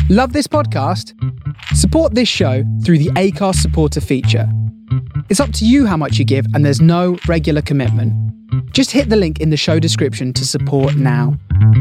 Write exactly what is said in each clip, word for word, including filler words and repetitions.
Love this podcast? Support this show through the Acast supporter feature. It's up to you how much you give, and there's no regular commitment. Just hit the link in the show description to support now.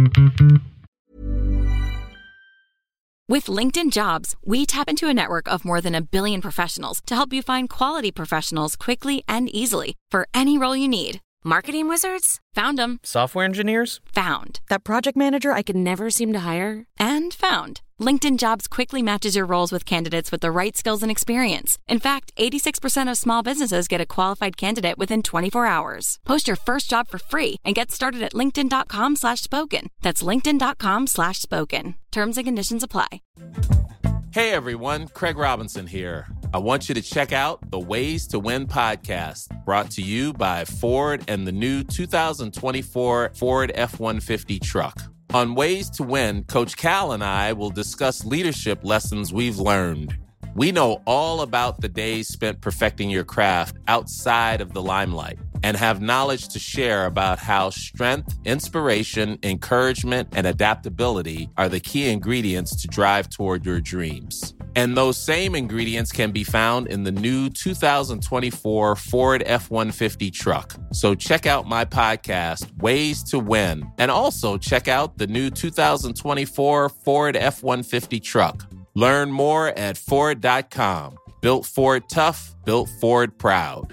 With LinkedIn Jobs, we tap into a network of more than a billion professionals to help you find quality professionals quickly and easily for any role you need. Marketing wizards? Found them. Software engineers? Found. That project manager I could never seem to hire? And found. LinkedIn Jobs quickly matches your roles with candidates with the right skills and experience. In fact, eighty-six percent of small businesses get a qualified candidate within twenty-four hours. Post your first job for free and get started at linkedin.com slash spoken. That's linkedin.com slash spoken. Terms and conditions apply. Hey everyone, Craig Robinson here. I want you to check out the Ways to Win podcast, brought to you by Ford and the new two thousand twenty-four Ford F one fifty truck. On Ways to Win, Coach Cal and I will discuss leadership lessons we've learned. We know all about the days spent perfecting your craft outside of the limelight and have knowledge to share about how strength, inspiration, encouragement, and adaptability are the key ingredients to drive toward your dreams. And those same ingredients can be found in the new two thousand twenty-four Ford F one fifty truck. So check out my podcast, Ways to Win, and also check out the new two thousand twenty-four Ford F one fifty truck. Learn more at Ford dot com. Built Ford tough, built Ford proud.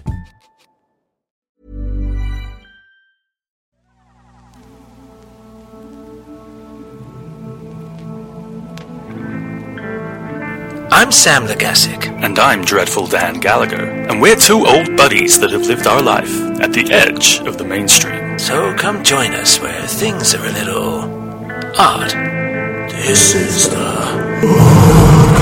I'm Sam Legassic. And I'm Dreadful Dan Gallagher. And we're two old buddies that have lived our life at the edge of the mainstream. So come join us where things are a little odd. This is the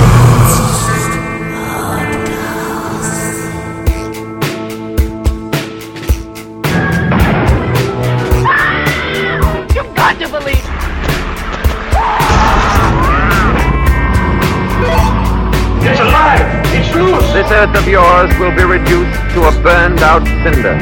You've got to believe. It's alive! It's loose! This earth of yours will be reduced to a burned out cinder.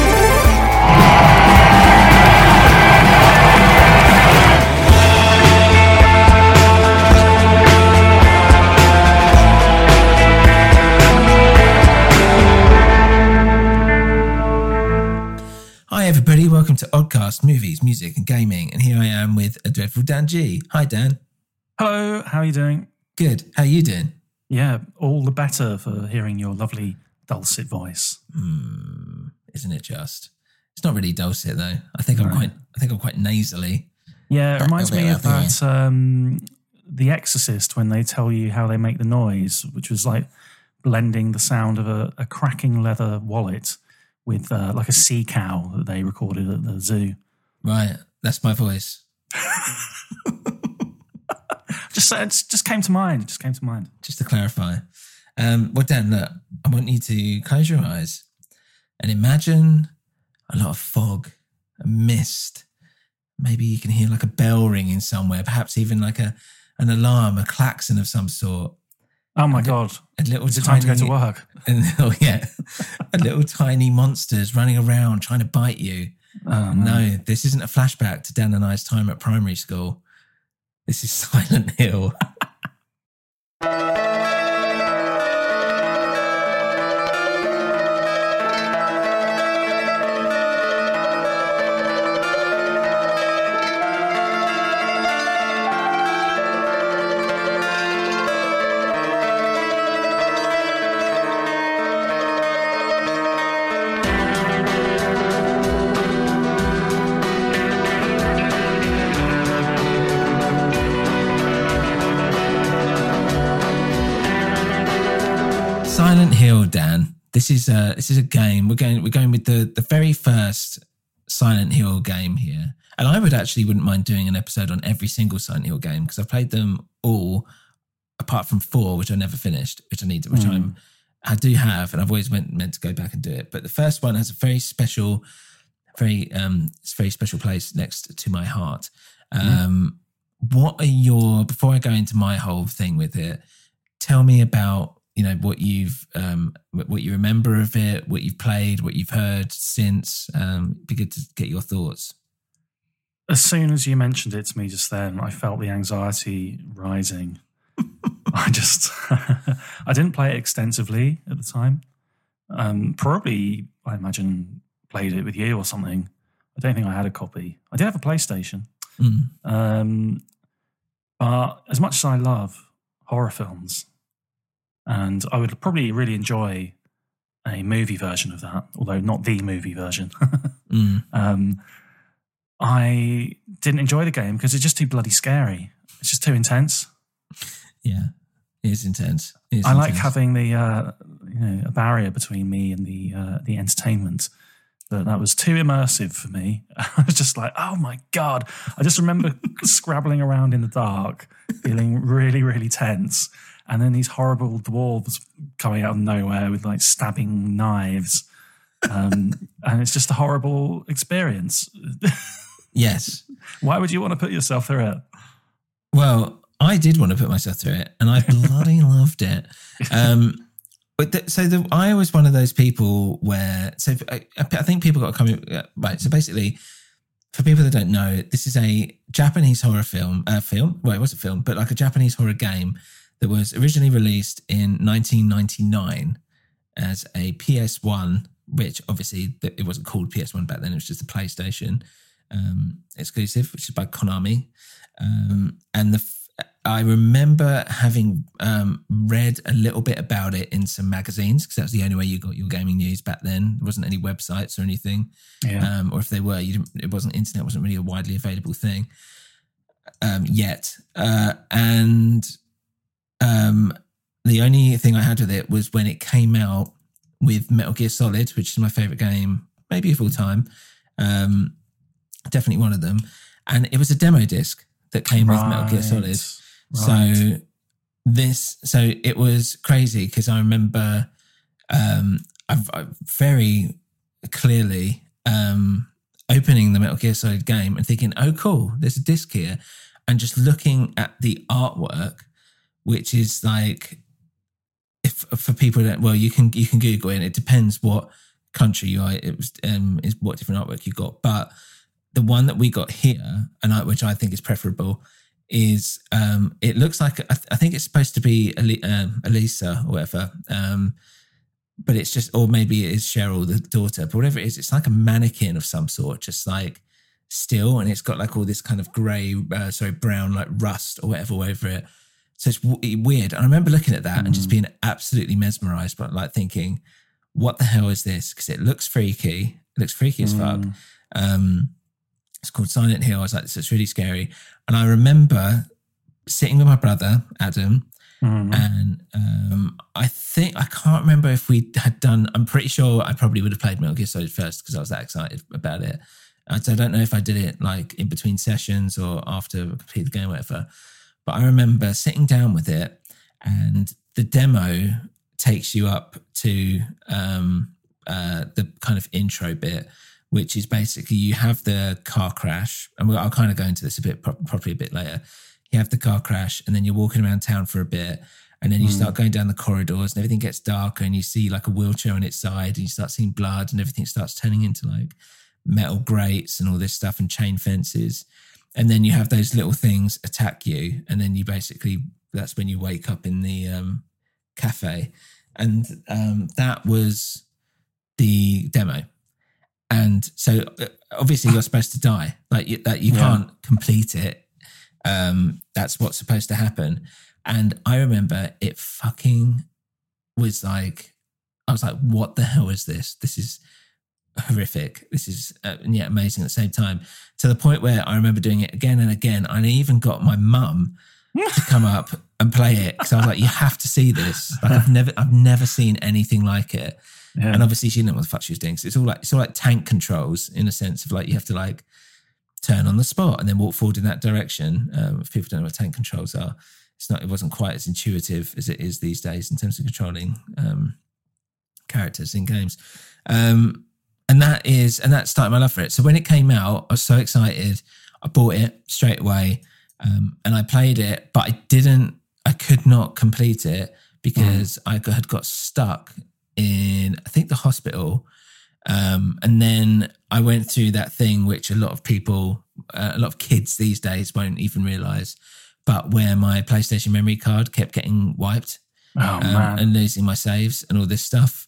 Hi everybody, welcome to Oddcast Movies, Music and Gaming, and here I am with a dreadful Dan G. Hi Dan. Hello, how are you doing? Good, how are you doing? Yeah, all the better for hearing your lovely dulcet voice. Mm, isn't it just? It's not really dulcet though. I think I'm Right. quite. I think I'm quite nasally. Yeah, it That reminds little me bit of like that um, The Exorcist when they tell you how they make the noise, which was like blending the sound of a, a cracking leather wallet with uh, like a sea cow that they recorded at the zoo. Right, that's my voice. Just it just came to mind. It just came to mind. Just to clarify, um, well Dan, look, I want you to close your eyes and imagine a lot of fog, a mist. Maybe you can hear like a bell ringing somewhere, perhaps even like a an alarm, a klaxon of some sort. Oh my a, God. A little Is it tiny, time to go to work? And, oh yeah, a little tiny monsters running around trying to bite you. Oh, no, this isn't a flashback to Dan and I's time at primary school. This is Silent Hill. Silent Hill, Dan. This is a this is a game. We're going we're going with the the very first Silent Hill game here. And I would actually wouldn't mind doing an episode on every single Silent Hill game because I've played them all apart from four, which I never finished, which I need, which mm. I'm I do have, and I've always went, meant to go back and do it. But the first one has a very special, very um, it's a very special place next to my heart. Um, mm. What are your before I go into my whole thing with it? Tell me about. You know, what you've, um, what you remember of it, what you've played, what you've heard since. Um, it'd be good to get your thoughts. As soon as you mentioned it to me just then, I felt the anxiety rising. I just I didn't play it extensively at the time. Um, probably, I imagine, played it with you or something. I don't think I had a copy. I did have a PlayStation. Mm. Um, but as much as I love horror films, and I would probably really enjoy a movie version of that, although not the movie version, mm. um, I didn't enjoy the game because it's just too bloody scary. It's just too intense. Yeah, it is intense. It is I like intense. having the uh, you know a barrier between me and the uh, the entertainment. But that was too immersive for me. I was just like, oh my God. I just remember scrabbling around in the dark, feeling really, really tense. And then these horrible dwarves coming out of nowhere with like stabbing knives. Um, and it's just a horrible experience. Yes. Why would you want to put yourself through it? Well, I did want to put myself through it, and I bloody loved it. Um, but the, so the, I was one of those people where, so I, I think people got to come in, right. So basically, for people that don't know, this is a Japanese horror film, uh, film. Well, it was a film, but like a Japanese horror game that was originally released in nineteen ninety-nine as a P S one, which obviously it wasn't called P S one back then. It was just a PlayStation um, exclusive, which is by Konami. Um, and the I remember having um, read a little bit about it in some magazines, because that was the only way you got your gaming news back then. There wasn't any websites or anything. Yeah. Um, or if they were, you didn't, it wasn't internet, wasn't really a widely available thing um, yet. Uh, and um, the only thing I had with it was when it came out with Metal Gear Solid, which is my favorite game, maybe of all time. Um, definitely one of them. And it was a demo disc that came right. with Metal Gear Solid. Right. So this, so it was crazy because I remember um, I've, I've very clearly um, opening the Metal Gear Solid game and thinking, "Oh, cool! There's a disc here," and just looking at the artwork, which is like, if for people that well, you can you can Google it. And it depends what country you are. It was um, is what different artwork you got, but the one that we got here, and I, which I think is preferable, is um, it looks like I, th- I think it's supposed to be um, Elisa or whatever, um, but it's just, or maybe it is Cheryl, the daughter, but whatever it is, it's like a mannequin of some sort, just like still, and it's got like all this kind of grey, uh, sorry, brown like rust or whatever over it. So it's w- weird. And I remember looking at that mm. and just being absolutely mesmerised, but like thinking, what the hell is this? Because it looks freaky. It looks freaky as mm. fuck. Um, It's called Silent Hill. I was like, this is really scary. And I remember sitting with my brother, Adam, mm-hmm. and um, I think, I can't remember if we had done, I'm pretty sure I probably would have played Metal Gear Solid first because I was that excited about it. And so I don't know if I did it like in between sessions or after I completed the game or whatever. But I remember sitting down with it, and the demo takes you up to um, uh, the kind of intro bit, which is basically you have the car crash, and I'll kind of go into this a bit properly a bit later. You have the car crash, and then you're walking around town for a bit, and then you mm. start going down the corridors, and everything gets darker, and you see like a wheelchair on its side, and you start seeing blood, and everything starts turning into like metal grates and all this stuff and chain fences. And then you have those little things attack you, and then you basically, that's when you wake up in the um, cafe. And um, that was the demo. And so obviously you're supposed to die, like you, that you yeah. can't complete it. Um, that's what's supposed to happen. And I remember it fucking was like, I was like, what the hell is this? This is horrific. This is uh, yeah, amazing at the same time, to the point where I remember doing it again and again. And I even got my mum to come up and play it, because I was like, you have to see this. Like I've never, I've never seen anything like it. Yeah. And obviously she didn't know what the fuck she was doing. So it's all like, it's all like tank controls, in a sense of like, you have to like turn on the spot and then walk forward in that direction. Um, if people don't know what tank controls are, it's not, it wasn't quite as intuitive as it is these days in terms of controlling um, characters in games. Um, and that is, and that started my love for it. So when it came out, I was so excited. I bought it straight away um, and I played it, but I didn't, I could not complete it because mm. I had got stuck in, I think, the hospital. Um, and then I went through that thing which a lot of people, uh, a lot of kids these days won't even realise. but where my PlayStation memory card kept getting wiped Oh, um, man. and losing my saves and all this stuff.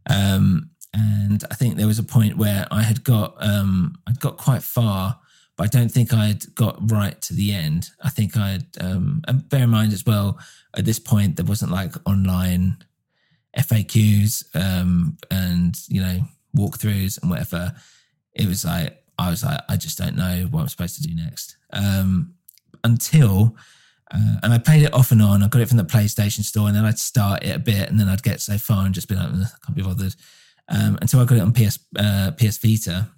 Um, and I think there was a point where I had got um, I'd got quite far, but I don't think I'd got right to the end. I think I'd um, and bear in mind as well, at this point there wasn't like online F A Qs um, and you know walkthroughs and whatever. It was like I was like I just don't know what I'm supposed to do next um, until. Uh, and I played it off and on. I got it from the PlayStation Store, and then I'd start it a bit, and then I'd get so far and just be like, I can't be bothered. Um, until I got it on P S uh, P S Vita,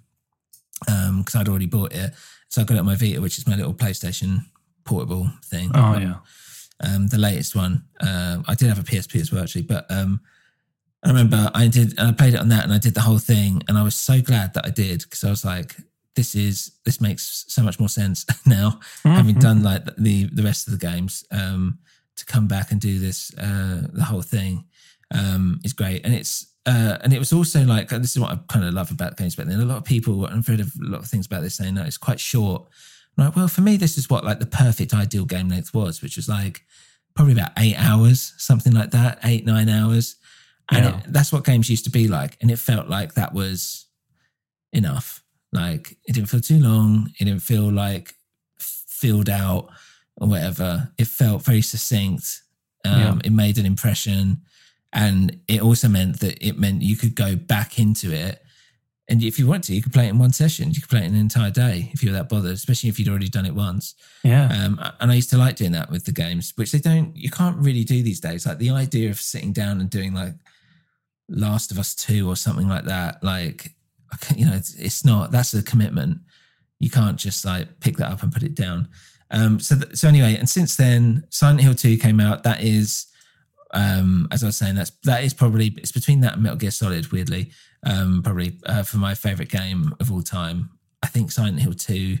because um, I'd already bought it. So I got it on my Vita, which is my little PlayStation portable thing. Oh yeah, um, the latest one. Uh, I did have a P S P as well, actually, but um, I remember I did. I played it on that, and I did the whole thing, and I was so glad that I did because I was like, This is this makes so much more sense now, mm-hmm. having done like the the rest of the games. Um, to come back and do this, uh, the whole thing, um, is great, and it's uh, and it was also like this is what I kind of love about games. But then a lot of people, I've read a lot of things about this saying that it's quite short. I'm like, well, for me, this is what like the perfect ideal game length was, which was like probably about eight hours, something like that, eight nine hours, and yeah. it, that's what games used to be like, and it felt like that was enough. Like it didn't feel too long. It didn't feel like filled out or whatever. It felt very succinct. Um, yeah. It made an impression, and it also meant that it meant you could go back into it, and if you want to, you could play it in one session. You could play it in an entire day if you were that bothered, especially if you'd already done it once. Yeah. Um, and I used to like doing that with the games, which they don't. You can't really do these days. Like the idea of sitting down and doing like Last of Us two or something like that, like. You know, it's, it's not, that's a commitment. You can't just like pick that up and put it down. Um, so, th- so anyway, and since then, Silent Hill two came out. That is, um, as I was saying, that's, that is probably, it's between that and Metal Gear Solid, weirdly, um, probably uh, for my favorite game of all time. I think Silent Hill two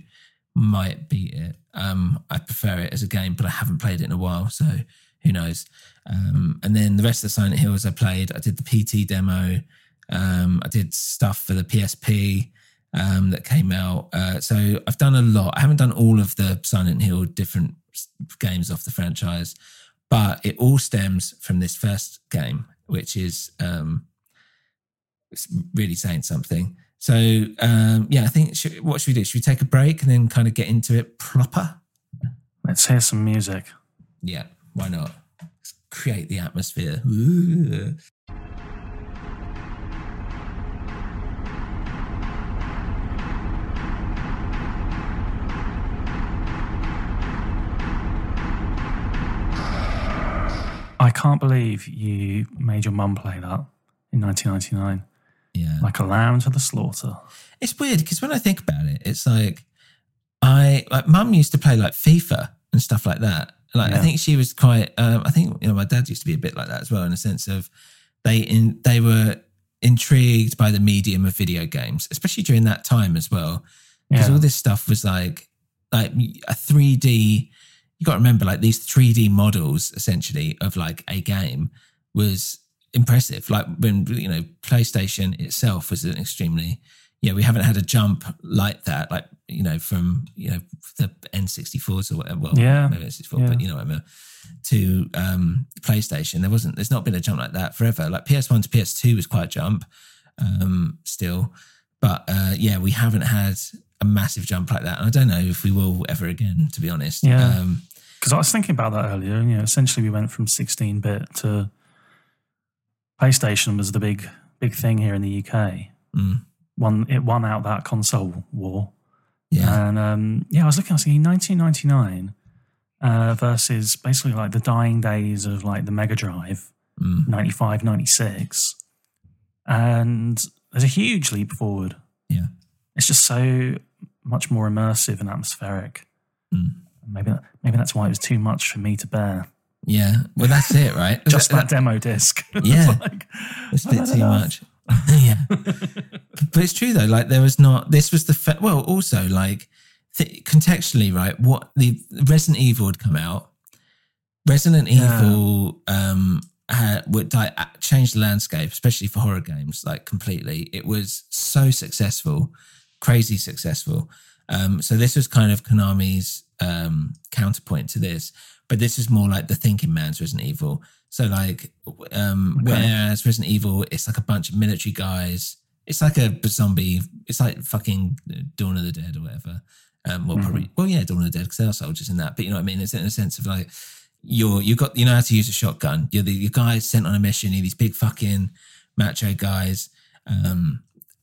might beat it. Um, I prefer it as a game, but I haven't played it in a while. So who knows? Um, and then the rest of the Silent Hills I played, I did the P T demo. Um, I did stuff for the P S P um, that came out. Uh, so I've done a lot. I haven't done all of the Silent Hill different games off the franchise, but it all stems from this first game, which is um, it's really saying something. So um, yeah, I think, should, what should we do? Should we take a break and then kind of get into it proper? Let's hear some music. Yeah, why not? Let's create the atmosphere. Ooh. I can't believe you made your mum play that in nineteen ninety-nine. Yeah. Like a lamb to the slaughter. It's weird because when I think about it, it's like, I, like mum used to play like FIFA and stuff like that. Like, yeah. I think she was quite, um, I think, you know, my dad used to be a bit like that as well, in a sense of they, in, they were intrigued by the medium of video games, especially during that time as well. Because yeah. all this stuff was like, like a three D, you got to remember, like these three D models essentially of like a game was impressive. Like when, you know, PlayStation itself was an extremely, yeah, we haven't had a jump like that, like, you know, from, you know, the N sixty-fours or whatever. Well, yeah. maybe N sixty-four, yeah. but you know what I mean, to um, PlayStation. There wasn't, there's not been a jump like that forever. Like P S one to P S two was quite a jump um, still. But uh, yeah, we haven't had a massive jump like that. And I don't know if we will ever again, to be honest. Yeah. Um, Because I was thinking about that earlier. You know, essentially we went from sixteen-bit to PlayStation was the big, big thing here in the U K. Mm. Won it won out that console war. Yeah, and um, yeah, I was looking. I was thinking nineteen ninety-nine uh, versus basically like the dying days of like the Mega Drive, mm. ninety-five, ninety-six, and there's a huge leap forward. Yeah, it's just so much more immersive and atmospheric. Mm. Maybe that, maybe that's why it was too much for me to bear. Yeah, well, that's it, right? Just that, that, that demo disc. Yeah, it's, like, it's a bit too enough. much. Yeah, but it's true though. Like there was not. This was the fe- well. Also, like th- contextually, right? What the Resident Evil had come out. Resident yeah. Evil um, had would like, change the landscape, especially for horror games, like completely. It was so successful, crazy successful. Um, so this was kind of Konami's um, counterpoint to this, but this is more like the thinking man's Resident Evil. So like, um, okay. whereas Resident Evil, it's like a bunch of military guys. It's like a zombie. It's like fucking Dawn of the Dead or whatever. Um, well, mm-hmm. probably, well, yeah, Dawn of the Dead because there are soldiers in that. But you know what I mean? It's in a sense of like, you're you got you know how to use a shotgun. You're the your guys sent on a mission. You're these big fucking macho guys. Um,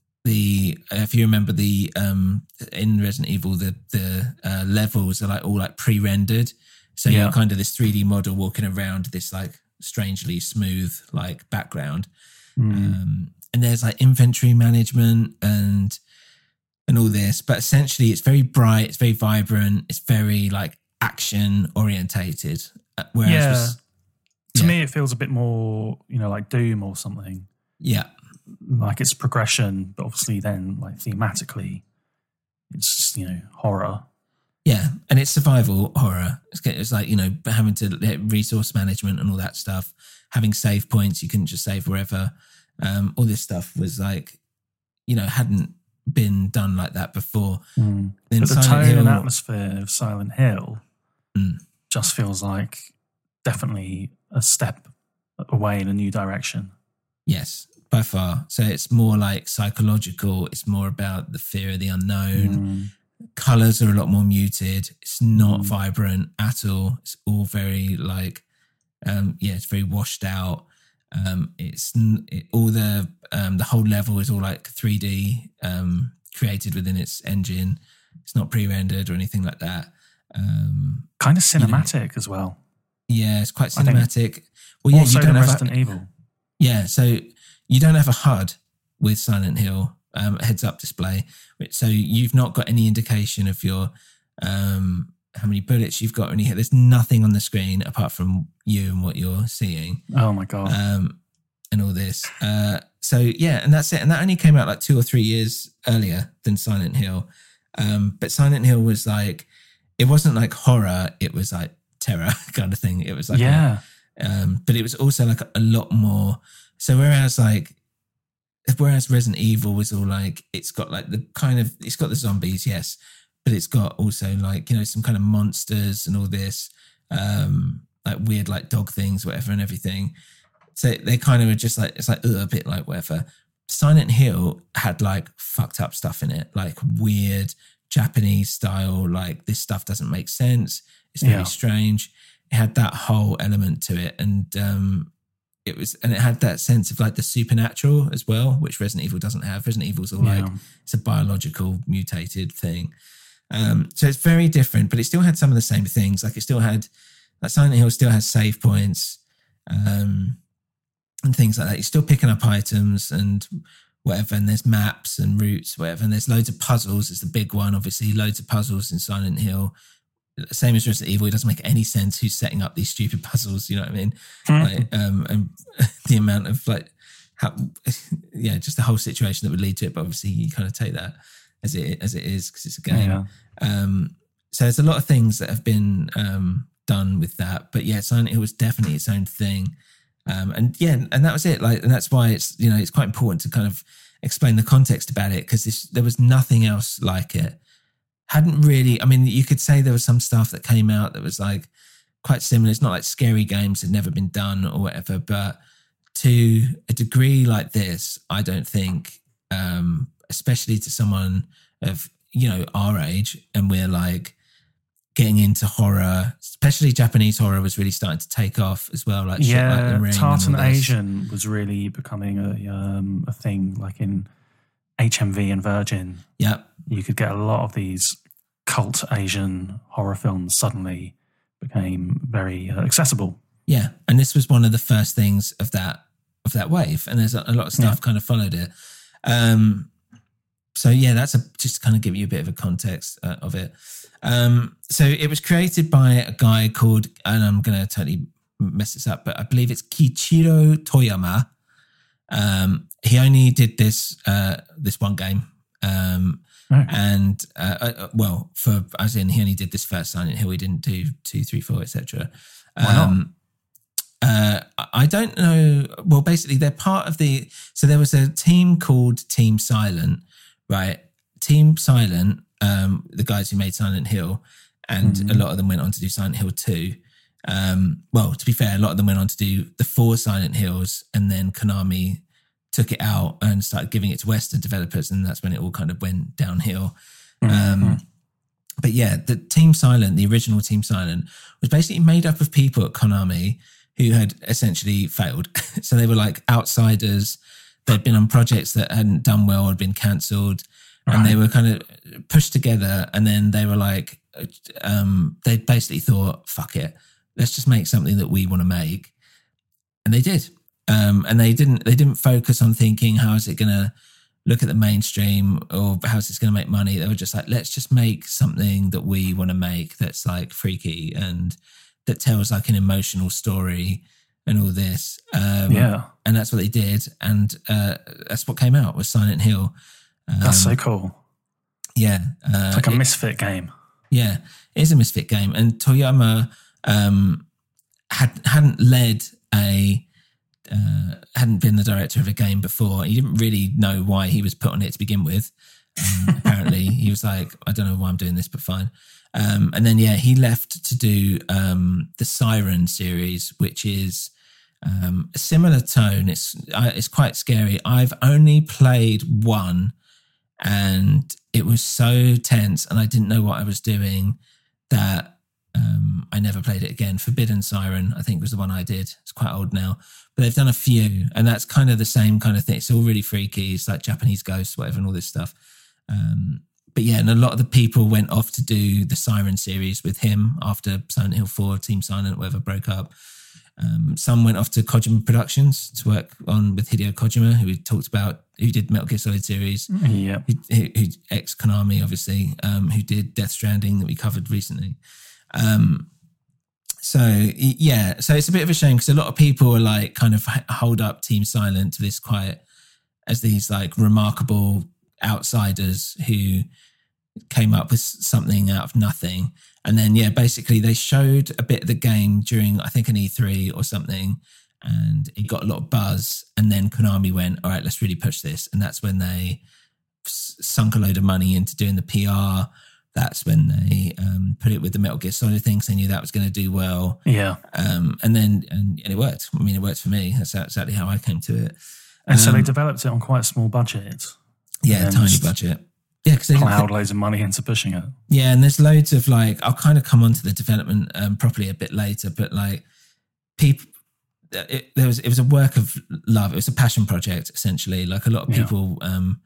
the if you remember the um in Resident Evil, the the uh, levels are like all like pre-rendered. So yeah. you're kind of this three D model walking around this like strangely smooth like background. Mm. Um, and there's like inventory management and and all this, but essentially it's very bright, it's very vibrant, it's very like action orientated. Whereas yeah. was, to yeah. me it feels a bit more, you know, like Doom or something. Yeah. Like it's progression, but obviously then like thematically it's, you know, horror. Yeah, and it's survival horror. It's, it's like, you know, having to resource management and all that stuff, having save points, you couldn't just save wherever. Um, all this stuff was like, you know, hadn't been done like that before. Mm. But the Silent tone Hill, and atmosphere of Silent Hill mm. just feels like definitely a step away in a new direction. Yes, by far. So it's more like psychological. It's more about the fear of the unknown. Mm. Colors are a lot more muted. It's not Mm. vibrant at all. It's all very like, um, yeah, it's very washed out. Um, it's it, all the um, the whole level is all like three D um, created within its engine. It's not pre-rendered or anything like that. Um, kind of cinematic you know, as well. Yeah, it's quite cinematic. Well, yeah, also you don't the have Resident a, Evil. Yeah, so you don't have a H U D with Silent Hill. Um, heads-up display, so you've not got any indication of your um, how many bullets you've got or anything. There's nothing on the screen apart from you and what you're seeing. Oh my god! Um, and all this. Uh, so yeah, and that's it. And that only came out like two or three years earlier than Silent Hill. Um, but Silent Hill was like, it wasn't like horror; it was like terror kind of thing. It was like yeah, a, um, but it was also like a, a lot more. So whereas like. Whereas Resident Evil was all like, it's got like the kind of, it's got the zombies, yes, but it's got also like, you know, some kind of monsters and all this, um, like weird like dog things, whatever and everything. So they kind of were just like, it's like ugh, a bit like whatever. Silent Hill had like fucked up stuff in it, like weird Japanese style, like this stuff doesn't make sense. It's very yeah. strange. It had that whole element to it. And, um, It was, and it had that sense of like the supernatural as well, which Resident Evil doesn't have. Resident Evil's all yeah. like, it's a biological mutated thing. Um, so it's very different, but it still had some of the same things. Like it still had, like Silent Hill still has save points um, and things like that. You're still picking up items and whatever, and there's maps and routes, whatever, and there's loads of puzzles. It's the big one, obviously, loads of puzzles in Silent Hill. Same as Resident Evil, it doesn't make any sense who's setting up these stupid puzzles. You know what I mean? Mm-hmm. Like, um, and the amount of like, how, yeah, just the whole situation that would lead to it. But obviously, you kind of take that as it as it is because it's a game. Yeah. Um, so there's a lot of things that have been um, done with that. But yeah, Silent Hill was definitely its own thing. Um, and yeah, and that was it. Like, and that's why it's you know it's quite important to kind of explain the context about it because there was nothing else like it. Hadn't really, I mean, you could say there was some stuff that came out that was like quite similar. It's not like scary games had never been done or whatever, but to a degree like this, I don't think, um, especially to someone of, you know, our age, and we're like getting into horror, especially Japanese horror was really starting to take off as well. Like yeah, shit like The Ring Tartan and all this. Asian was really becoming a um, a thing, like in H M V and Virgin. Yeah. You could get a lot of these cult Asian horror films suddenly became very uh, accessible. Yeah, and this was one of the first things of that of that wave, and there's a, a lot of stuff yeah. kind of followed it. Um, so yeah, that's a, just to kind of give you a bit of a context uh, of it. Um, so it was created by a guy called, and I'm going to totally mess this up, but I believe it's Kiichiro Toyama. Um, he only did this uh, this one game. Um, right. And uh, uh, well, for as in he only did this first Silent Hill. He didn't do two, three, four, et cetera. Um, uh, I don't know. Well, basically, they're part of the. So there was a team called Team Silent, right? Team Silent um, the guys who made Silent Hill, and mm-hmm. a lot of them went on to do Silent Hill two. Um, well, to be fair, a lot of them went on to do the four Silent Hills, and then Konami took it out and started giving it to Western developers, and that's when it all kind of went downhill. Mm-hmm. Um, but yeah, the Team Silent, the original Team Silent, was basically made up of people at Konami who had essentially failed. So they were like outsiders. They'd been on projects that hadn't done well, had been cancelled, right. and they were kind of pushed together. And then they were like, um, they basically thought, fuck it. Let's just make something that we want to make. And they did. Um, and they didn't they didn't focus on thinking, how is it going to look at the mainstream, or how's this going to make money? They were just like, let's just make something that we want to make that's like freaky and that tells like an emotional story and all this. Um, yeah. And that's what they did. And uh, that's what came out was Silent Hill. Um, that's so cool. Yeah. Uh, it's like a it, misfit game. Yeah. It is a misfit game. And Toyama... Um, had hadn't led a uh, hadn't been the director of a game before. He didn't really know why he was put on it to begin with. Um, apparently, he was like, "I don't know why I'm doing this, but fine." Um, and then, yeah, he left to do um, the Siren series, which is um, a similar tone. It's uh, it's quite scary. I've only played one, and it was so tense, and I didn't know what I was doing that. Um, I never played it again. Forbidden Siren, I think, was the one I did. It's quite old now. But they've done a few, and that's kind of the same kind of thing. It's all really freaky. It's like Japanese ghosts, whatever, and all this stuff. Um, but yeah, and a lot of the people went off to do the Siren series with him after Silent Hill four, Team Silent, whatever, broke up. Um, some went off to Kojima Productions to work on with Hideo Kojima, who we talked about, who did Metal Gear Solid series. Yeah. Who, who, who ex-Konami, obviously, um, who did Death Stranding that we covered recently. Um, so yeah, so it's a bit of a shame because a lot of people are like kind of hold up Team Silent to this quite as these like remarkable outsiders who came up with something out of nothing. And then, yeah, basically they showed a bit of the game during, I think, an E three or something, and it got a lot of buzz. And then Konami went, all right, let's really push this. And that's when they sunk a load of money into doing the P R. That's when they um, put it with the Metal Gear Solid things. They knew that was going to do well. Yeah. Um, and then, and, and it worked. I mean, it worked for me. That's exactly how I came to it. And um, so they developed it on quite a small budget. Yeah, tiny budget. Yeah, because they plowed loads of money into pushing it. Yeah, and there's loads of like, I'll kind of come onto the development um, properly a bit later, but like people, it, there was it was a work of love. It was a passion project essentially. Like a lot of people, yeah. um,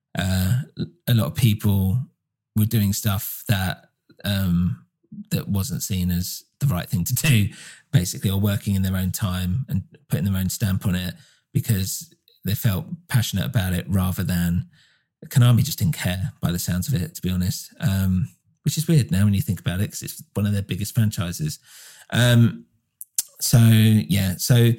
uh, a lot of people. were doing stuff that um, that wasn't seen as the right thing to do, basically, or working in their own time and putting their own stamp on it because they felt passionate about it rather than Konami just didn't care by the sounds of it, to be honest, um, which is weird now when you think about it because it's one of their biggest franchises. Um, so, yeah, so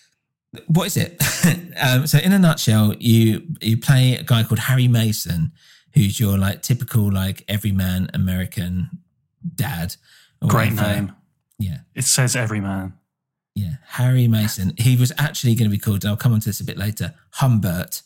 what is it? um, so in a nutshell, you you play a guy called Harry Mason, who's your like typical like everyman American dad. Great name. Yeah. It says everyman. Yeah. Harry Mason. He was actually going to be called, I'll come on to this a bit later, Humbert.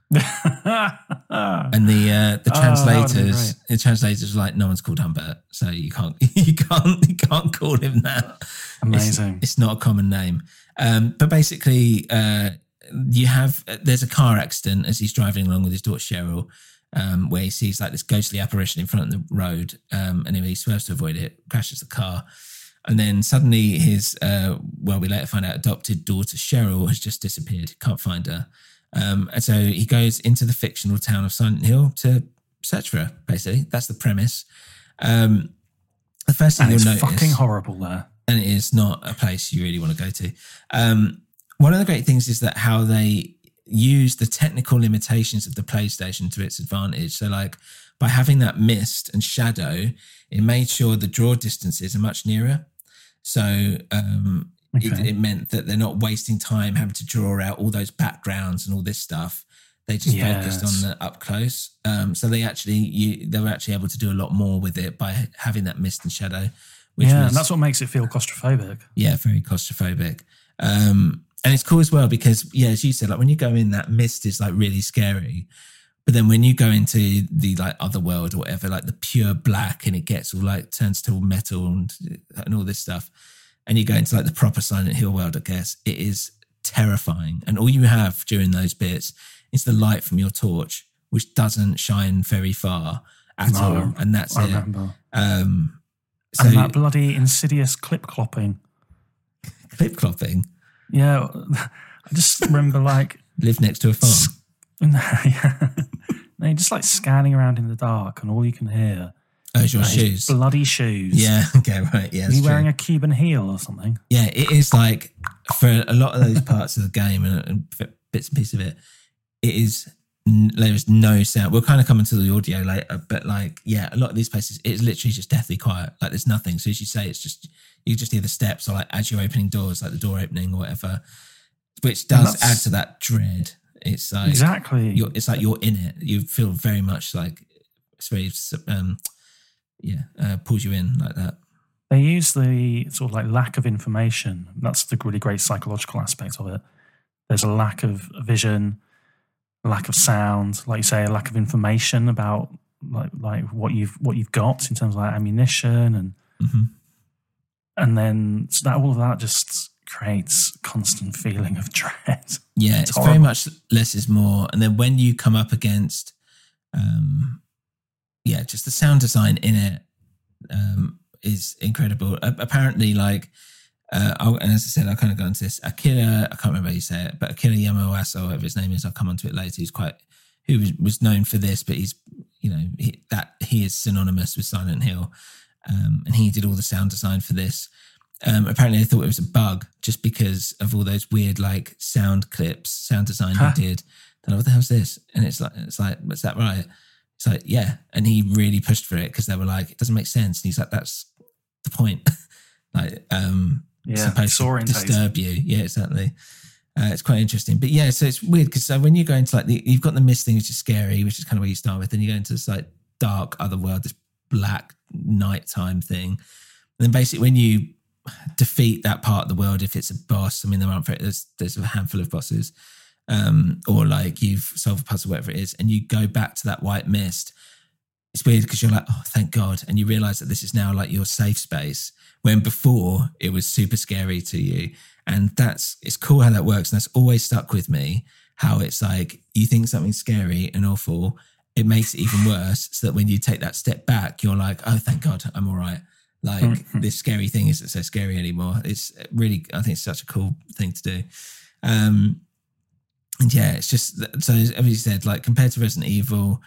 and the uh, the Oh, translators the translators were like, no one's called Humbert, so you can't you can't you can't call him that. Amazing. It's, it's not a common name. Um, but basically uh, you have there's a car accident as he's driving along with his daughter Cheryl. Um, where he sees like this ghostly apparition in front of the road, um, and he swerves to avoid it, crashes the car, and then suddenly his, uh, well, we later find out adopted daughter Cheryl has just disappeared, can't find her, um, and so he goes into the fictional town of Silent Hill to search for her. Basically, that's the premise. Um, the first thing and you'll it's notice, fucking horrible there, and it is not a place you really want to go to. Um, one of the great things is that how they use the technical limitations of the PlayStation to its advantage. So like by having that mist and shadow, it made sure the draw distances are much nearer. So um, okay. it, it meant that they're not wasting time having to draw out all those backgrounds and all this stuff. They just yes. focused on the up close. Um, so they actually, you, they were actually able to do a lot more with it by having that mist and shadow. Which yeah, was, and that's what makes it feel claustrophobic. Yeah, very claustrophobic. Um, And it's cool as well because, yeah, as you said, like when you go in, that mist is like really scary. But then when you go into the like other world or whatever, like the pure black, and it gets all like turns to all metal and and all this stuff, and you go into like the proper Silent Hill world, I guess, it is terrifying. And all you have during those bits is the light from your torch, which doesn't shine very far at No, all, and that's I it. remember. Um, so And that bloody insidious clip clopping. clip clopping, Yeah, I just remember like live next to a farm. yeah. No, you're just like scanning around in the dark, and all you can hear Oh, it's your are his shoes. bloody shoes. Yeah. Okay. Right. Yeah. Are you that's wearing true. a Cuban heel or something? Yeah, it is like for a lot of those parts of the game and, and bits and pieces of it, it is there is no sound. We'll kind of come into the audio later, but like, yeah, a lot of these places, it's literally just deathly quiet. Like there's nothing. So as you say, it's just, you just hear the steps or like as you're opening doors, like the door opening or whatever, which does That's- add to that dread. It's like, Exactly. you're, it's like you're in it. You feel very much like it's very, um, yeah, uh, pulls you in like that. They use the sort of like lack of information. That's the really great psychological aspect of it. There's a lack of vision, a lack of sound, like you say, a lack of information about like like what you've what you've got in terms of like ammunition and Mm-hmm. and then so that all of that just creates a constant feeling of dread. Yeah, It's it's, very horrible. much less is more. And then when you come up against, um, yeah, just the sound design in it um, is incredible. Uh, apparently, like, uh, I'll, and as I said, I'll kind of go into this. Akira, I can't remember how you say it, but Akira Yamaoka, or whatever his name is, I'll come onto it later. He's quite, who was, was known for this, but he's, you know, he, that he is synonymous with Silent Hill. Um, and he did all the sound design for this. Um, apparently, they thought it was a bug just because of all those weird like sound clips, sound design Huh. he did. They're like, what the hell's this? And it's like, it's like, is that right? It's like, yeah. And he really pushed for it because they were like, it doesn't make sense. And he's like, that's the point. like, um, it's Yeah, supposed to disorientating. disturb you. Yeah, exactly. Uh, it's quite interesting. But yeah, so it's weird because so when you go into like, the, you've got the mist thing, which is scary, which is kind of where you start with. Then you go into this like dark other world, this black nighttime thing. And then basically when you defeat that part of the world, if it's a boss, I mean, there aren't very, there's, there's a handful of bosses, um, or like you've solved a puzzle, whatever it is, and you go back to that white mist. It's weird because you're like, oh, thank God. And you realize that this is now like your safe space when before it was super scary to you. And that's, it's cool how that works. And that's always stuck with me, how it's like, you think something's scary and awful, it makes it even worse. So that when you take that step back, you're like, oh, thank God, I'm all right. Like Mm-hmm. this scary thing isn't so scary anymore. It's really, I think it's such a cool thing to do. Um, and yeah, it's just, so as you said, like compared to Resident Evil,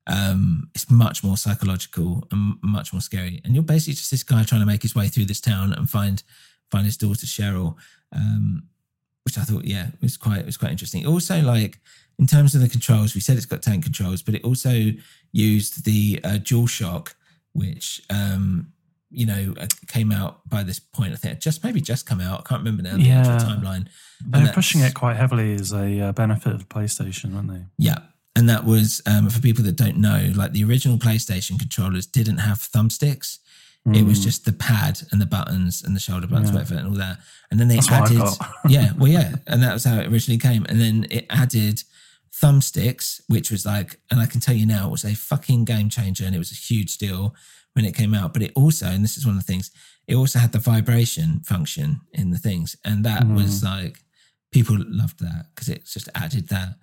um, it's much more psychological and much more scary. And you're basically just this guy trying to make his way through this town and find, find his daughter Cheryl, um, which I thought, yeah, was quite, was quite interesting. Also, like in terms of the controls, we said it's got tank controls, but it also used the uh, DualShock, which, um, you know, came out by this point. I think it just maybe just come out. I can't remember now the Yeah. actual timeline. And They're that's- pushing it quite heavily as a uh, benefit of the PlayStation, aren't they? Yeah. And that was, um, for people that don't know, like the original PlayStation controllers didn't have thumbsticks. It was Mm. just the pad and the buttons and the shoulder buttons, Yeah. whatever, and all that. And then they That's what I've added, got. yeah, well, yeah. And that was how it originally came. And then it added thumbsticks, which was like, and I can tell you now, it was a fucking game changer and it was a huge deal when it came out. But it also, and this is one of the things, it also had the vibration function in the things. And that Mm. was like, people loved that because it just added that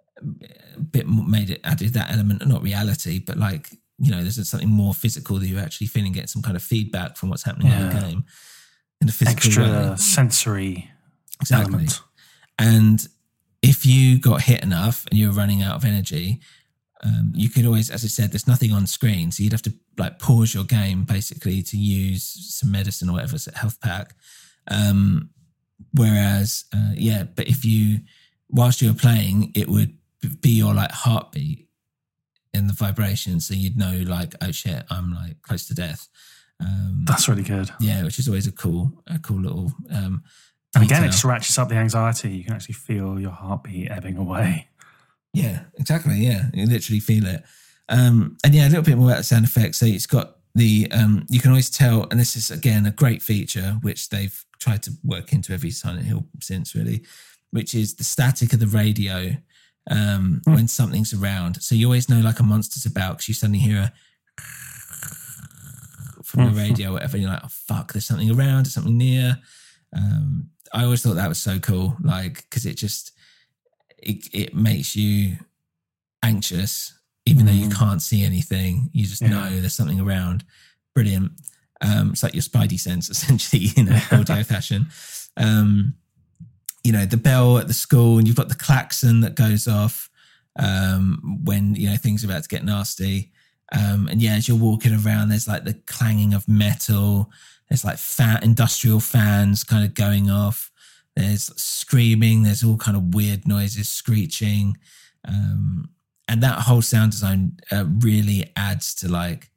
a bit more, made it added that element, not reality, but like, you know, there's something more physical that you're actually feeling, get some kind of feedback from what's happening in the Yeah. game in a physical Extra way. sensory Exactly. element. And if you got hit enough and you were running out of energy, um, you could always, as I said, there's nothing on screen. So you'd have to like pause your game basically to use some medicine or whatever, it's a health pack. Um, whereas, uh, yeah, but if you, whilst you were playing, it would be your like heartbeat in the vibration. So you'd know like, oh shit, I'm like close to death. Um, That's really good. yeah, which is always a cool, a cool little, um, And again, it detail. just ratchets up the anxiety. You can actually feel your heartbeat ebbing away. Yeah, exactly. Yeah, you literally feel it. Um, and yeah, a little bit more about the sound effects. So it's got the, um, you can always tell, and this is again a great feature, which they've tried to work into every Silent Hill since really, which is the static of the radio. um, when something's around. So you always know like a monster's about because you suddenly hear a from the radio or whatever, and you're like, oh fuck, there's something around, there's something near. Um, I always thought that was so cool, like, because it just, it, it makes you anxious, even mm. though you can't see anything. You just yeah. know there's something around. Brilliant. Um, it's like your spidey sense, essentially, in an audio fashion. Um, you know, the bell at the school, and you've got the klaxon that goes off um, when, you know, things are about to get nasty. Um, and yeah, as you're walking around, there's like the clanging of metal. There's like fan, industrial fans kind of going off. There's screaming. There's all kind of weird noises, screeching. Um, and that whole sound design uh, really adds to like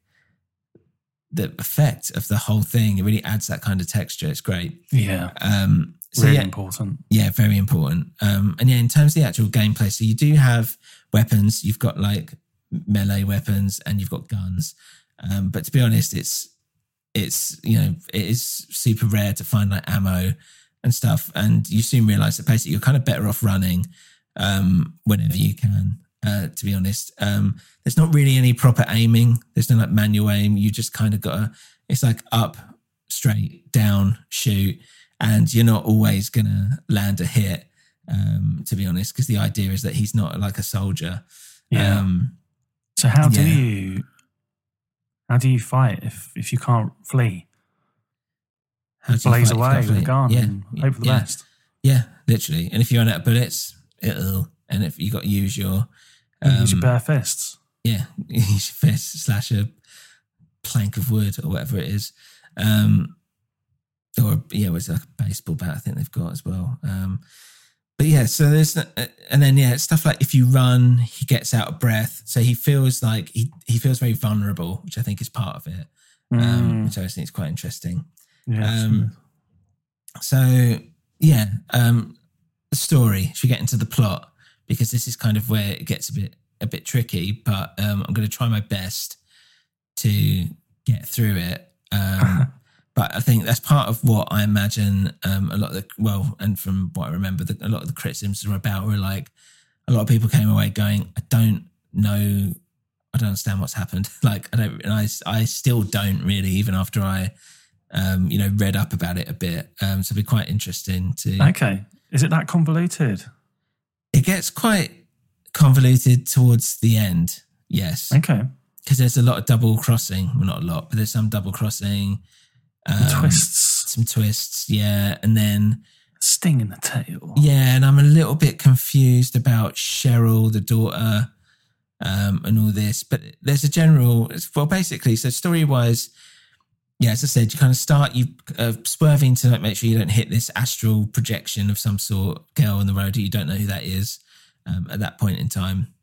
the effect of the whole thing. It really adds that kind of texture. It's great. Yeah. Um, so really yeah, important. Yeah, very important. Um, and yeah, in terms of the actual gameplay, so you do have weapons. You've got like melee weapons and you've got guns. Um, but to be honest, it's, it's, you know, it is super rare to find like ammo and stuff. And you soon realize that basically you're kind of better off running um, whenever you can, uh, to be honest. Um, there's not really any proper aiming. There's no like manual aim. You just kind of got to, it's like up, straight, down, shoot. And you're not always going to land a hit, um, to be honest, because the idea is that he's not like a soldier. Yeah. Um, So how do yeah. you how do you fight if, if you can't flee? How do you Blaze fight if you away can't with a flee? gun Yeah. and hope for the yeah. best. Yeah, literally. And if you run out of bullets, it'll. And if you got to use your Um, use your um, bare fists. yeah, use your fist slash a plank of wood or whatever it is, um, or yeah, it was like a baseball bat. I think they've got as well. Um, But yeah, so there's, and then yeah, stuff like if you run, he gets out of breath. So he feels like, he, he feels very vulnerable, which I think is part of it, mm. um, which I think is quite interesting. Yeah. Um, so yeah, um, the story, should we get into the plot? Because this is kind of where it gets a bit, a bit tricky, but um, I'm going to try my best to get through it. Um, But I think that's part of what I imagine um, a lot of the, well, and from what I remember, the, a lot of the criticisms are about were like, a lot of people came away going, I don't know, I don't understand what's happened. Like, I don't, and I, I still don't really, even after I, um, you know, read up about it a bit. Um, so it'd be quite interesting to. Okay. Is it that convoluted? It gets quite convoluted towards the end. Yes. Okay. Because there's a lot of double crossing. Well, not a lot, but there's some double crossing. Um, twists. Some twists, yeah. And then sting in the tail. Yeah, and I'm a little bit confused about Cheryl, the daughter, um, and all this. But there's a general, well, basically, so story-wise, yeah, as I said, you kind of start, you uh, swerving to like, make sure you don't hit this astral projection of some sort, girl on the road, you don't know who that is um, at that point in time.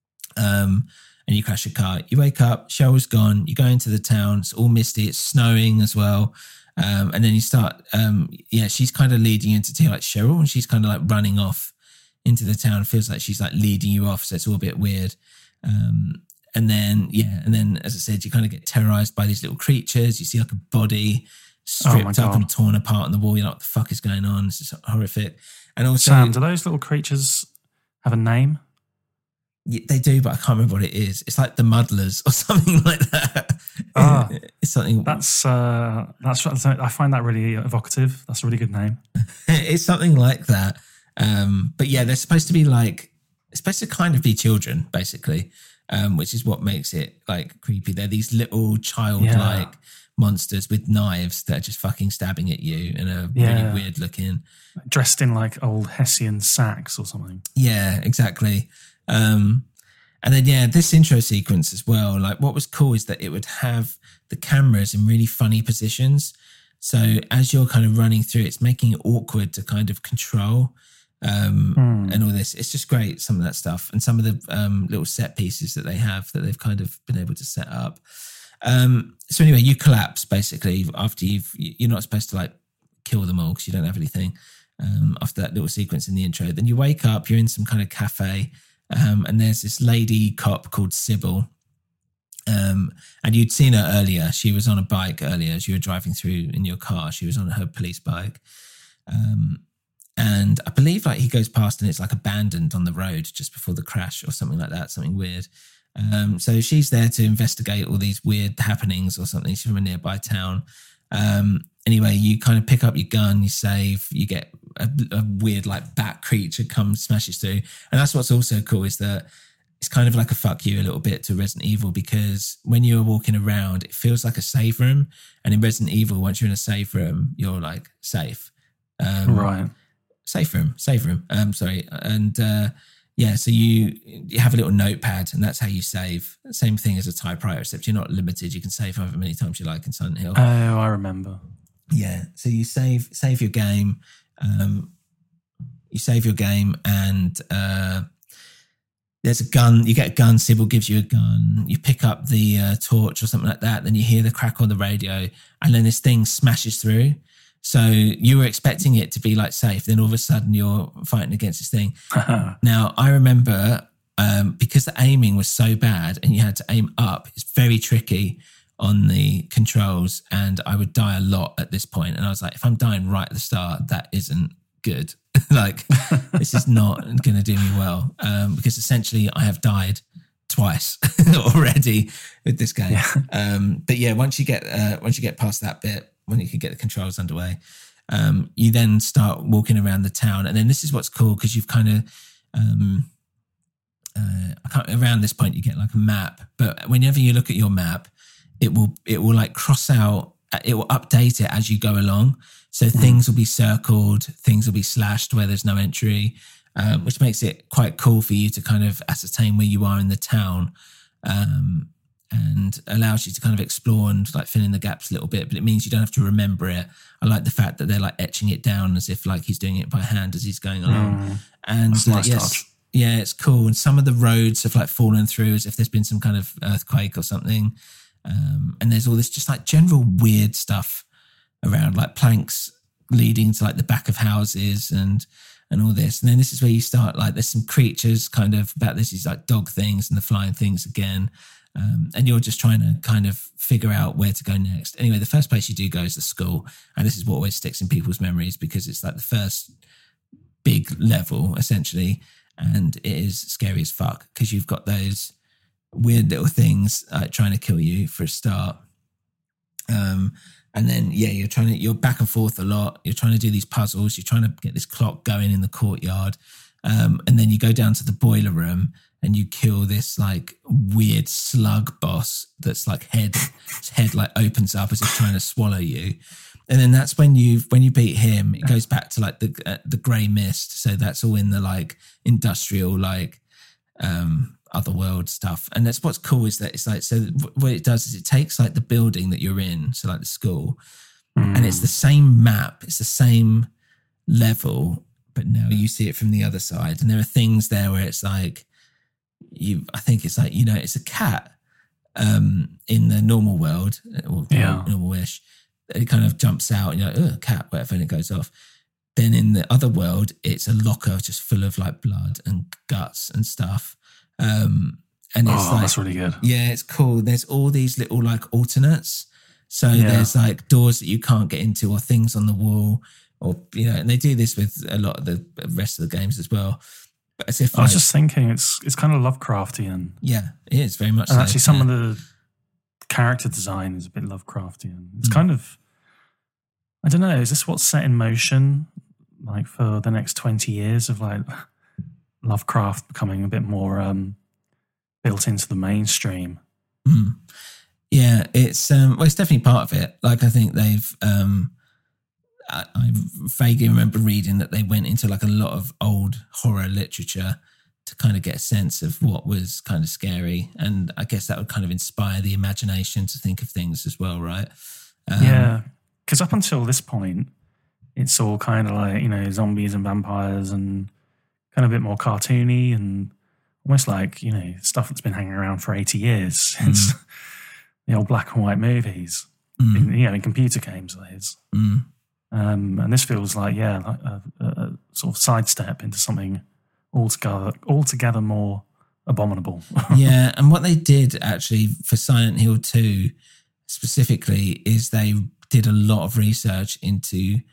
Um And you crash your car. You wake up, Cheryl's gone. You go into the town. It's all misty. It's snowing as well. Um, and then you start, um, yeah, she's kind of leading you into tea like Cheryl, and she's kind of like running off into the town. Feels like she's like leading you off. So it's all a bit weird. Um, and then, yeah, and then as I said, you kind of get terrorized by these little creatures. You see like a body stripped oh up and torn apart on the wall. You're like, what the fuck is going on? This is horrific. And also, Sam, do those little creatures have a name? Yeah, they do, but I can't remember what it is. It's like the Muddlers or something like that. Ah, it's something. That's uh, that's. I find that really evocative. That's a really good name. It's something like that. Um, but yeah, they're supposed to be like, it's supposed to kind of be children, basically, um, which is what makes it like creepy. They're these little childlike yeah. monsters with knives that are just fucking stabbing at you and are yeah. really weird looking, dressed in like old Hessian sacks or something. Yeah, exactly. Um, and then, yeah, this intro sequence as well, like what was cool is that it would have the cameras in really funny positions. So as you're kind of running through, it's making it awkward to kind of control um, mm. and all this. It's just great, some of that stuff. And some of the um, little set pieces that they have that they've kind of been able to set up. Um, so anyway, you collapse basically after you've, you're not supposed to like kill them all because you don't have anything um, after that little sequence in the intro. Then you wake up, you're in some kind of cafe. Um, and there's this lady cop called Sybil. Um, and you'd seen her earlier. She was on a bike earlier as you were driving through in your car. She was on her police bike. Um, and And I believe like he goes past and it's like abandoned on the road just before the crash or something like that, something weird. Um, so she's there to investigate all these weird happenings or something. She's from a nearby town. Um, anyway, you kind of pick up your gun, you save, you get a, a weird like bat creature comes, smashes through. And that's what's also cool is that it's kind of like a fuck you a little bit to Resident Evil, because when you're walking around, it feels like a save room. And in Resident Evil, once you're in a save room, you're like safe. Um, right. Safe room, safe room. Um, sorry. And uh, yeah, so you, you have a little notepad and that's how you save. Same thing as a typewriter, except you're not limited. You can save however many times you like in Silent Hill. Oh, I remember. Yeah. So you save save your game. Um, you save your game and uh, there's a gun. You get a gun. Sybil gives you a gun. You pick up the uh, torch or something like that. Then you hear the crack on the radio and then this thing smashes through. So you were expecting it to be like safe. Then all of a sudden you're fighting against this thing. Now, I remember um, because the aiming was so bad and you had to aim up, it's very tricky on the controls. And I would die a lot at this point. And I was like, if I'm dying right at the start, that isn't good. Like, this is not going to do me well. Um, because essentially I have died twice already with this game. Yeah. Um, but yeah, once you get uh, once you get past that bit, when you can get the controls underway, um, you then start walking around the town. And then this is what's cool because you've kind of, um, uh, I can't, around this point you get like a map, but whenever you look at your map, it will, it will like cross out, it will update it as you go along. So mm-hmm. things will be circled, things will be slashed where there's no entry, um, which makes it quite cool for you to kind of ascertain where you are in the town. Um, and allows you to kind of explore and like fill in the gaps a little bit, but it means you don't have to remember it. I like the fact that they're like etching it down as if like he's doing it by hand as he's going along. Mm, and that's a nice uh, yes, touch. Yeah, it's cool. And some of the roads have like fallen through as if there's been some kind of earthquake or something. Um, and there's all this just like general weird stuff around, like planks leading to like the back of houses and and all this. And then this is where you start like there's some creatures kind of about this, these like dog things and the flying things again. Um, and you're just trying to kind of figure out where to go next. Anyway, the first place you do go is the school. And this is what always sticks in people's memories because it's like the first big level, essentially. And it is scary as fuck because you've got those weird little things uh, trying to kill you for a start. Um, and then, yeah, you're trying to, you're back and forth a lot. You're trying to do these puzzles. You're trying to get this clock going in the courtyard. Um, and then you go down to the boiler room and you kill this like weird slug boss that's like head, his head like opens up as if trying to swallow you. And then that's when you when you beat him, it goes back to like the uh, the grey mist. So that's all in the like industrial like um, otherworld stuff. And that's what's cool is that it's like, so what it does is it takes like the building that you're in, so like the school, mm. and it's the same map, it's the same level, but now you see it from the other side. And there are things there where it's like, you, I think it's like, you know, it's a cat um, in the normal world, or yeah. normal-ish. It kind of jumps out and you're like, oh, cat, whatever, and it goes off. Then in the other world, it's a locker just full of like blood and guts and stuff. Um, and it's oh, like, that's really good. Yeah, it's cool. There's all these little like alternates. So yeah. there's like doors that you can't get into or things on the wall, or, you know, and they do this with a lot of the rest of the games as well. But as if I was like, just thinking it's it's kind of Lovecraftian. Yeah, it is very much and so. Actually, some yeah. of the character design is a bit Lovecraftian. It's Mm. kind of, I don't know, is this what's set in motion like for the next twenty years of like Lovecraft becoming a bit more um, built into the mainstream? Mm. Yeah, it's um, well, it's definitely part of it. Like I think they've, um, I, I vaguely remember reading that they went into like a lot of old horror literature to kind of get a sense of what was kind of scary, and I guess that would kind of inspire the imagination to think of things as well, right? Um, yeah, because up until this point, it's all kind of like, you know, zombies and vampires and kind of a bit more cartoony and almost like, you know, stuff that's been hanging around for eighty years since mm. the old black and white movies, mm. in, you know, in computer games, that is. Mm. Um, and this feels like, yeah, like a, a, a sort of sidestep into something altogether, altogether more abominable. Yeah, and what they did actually for Silent Hill two specifically is they did a lot of research into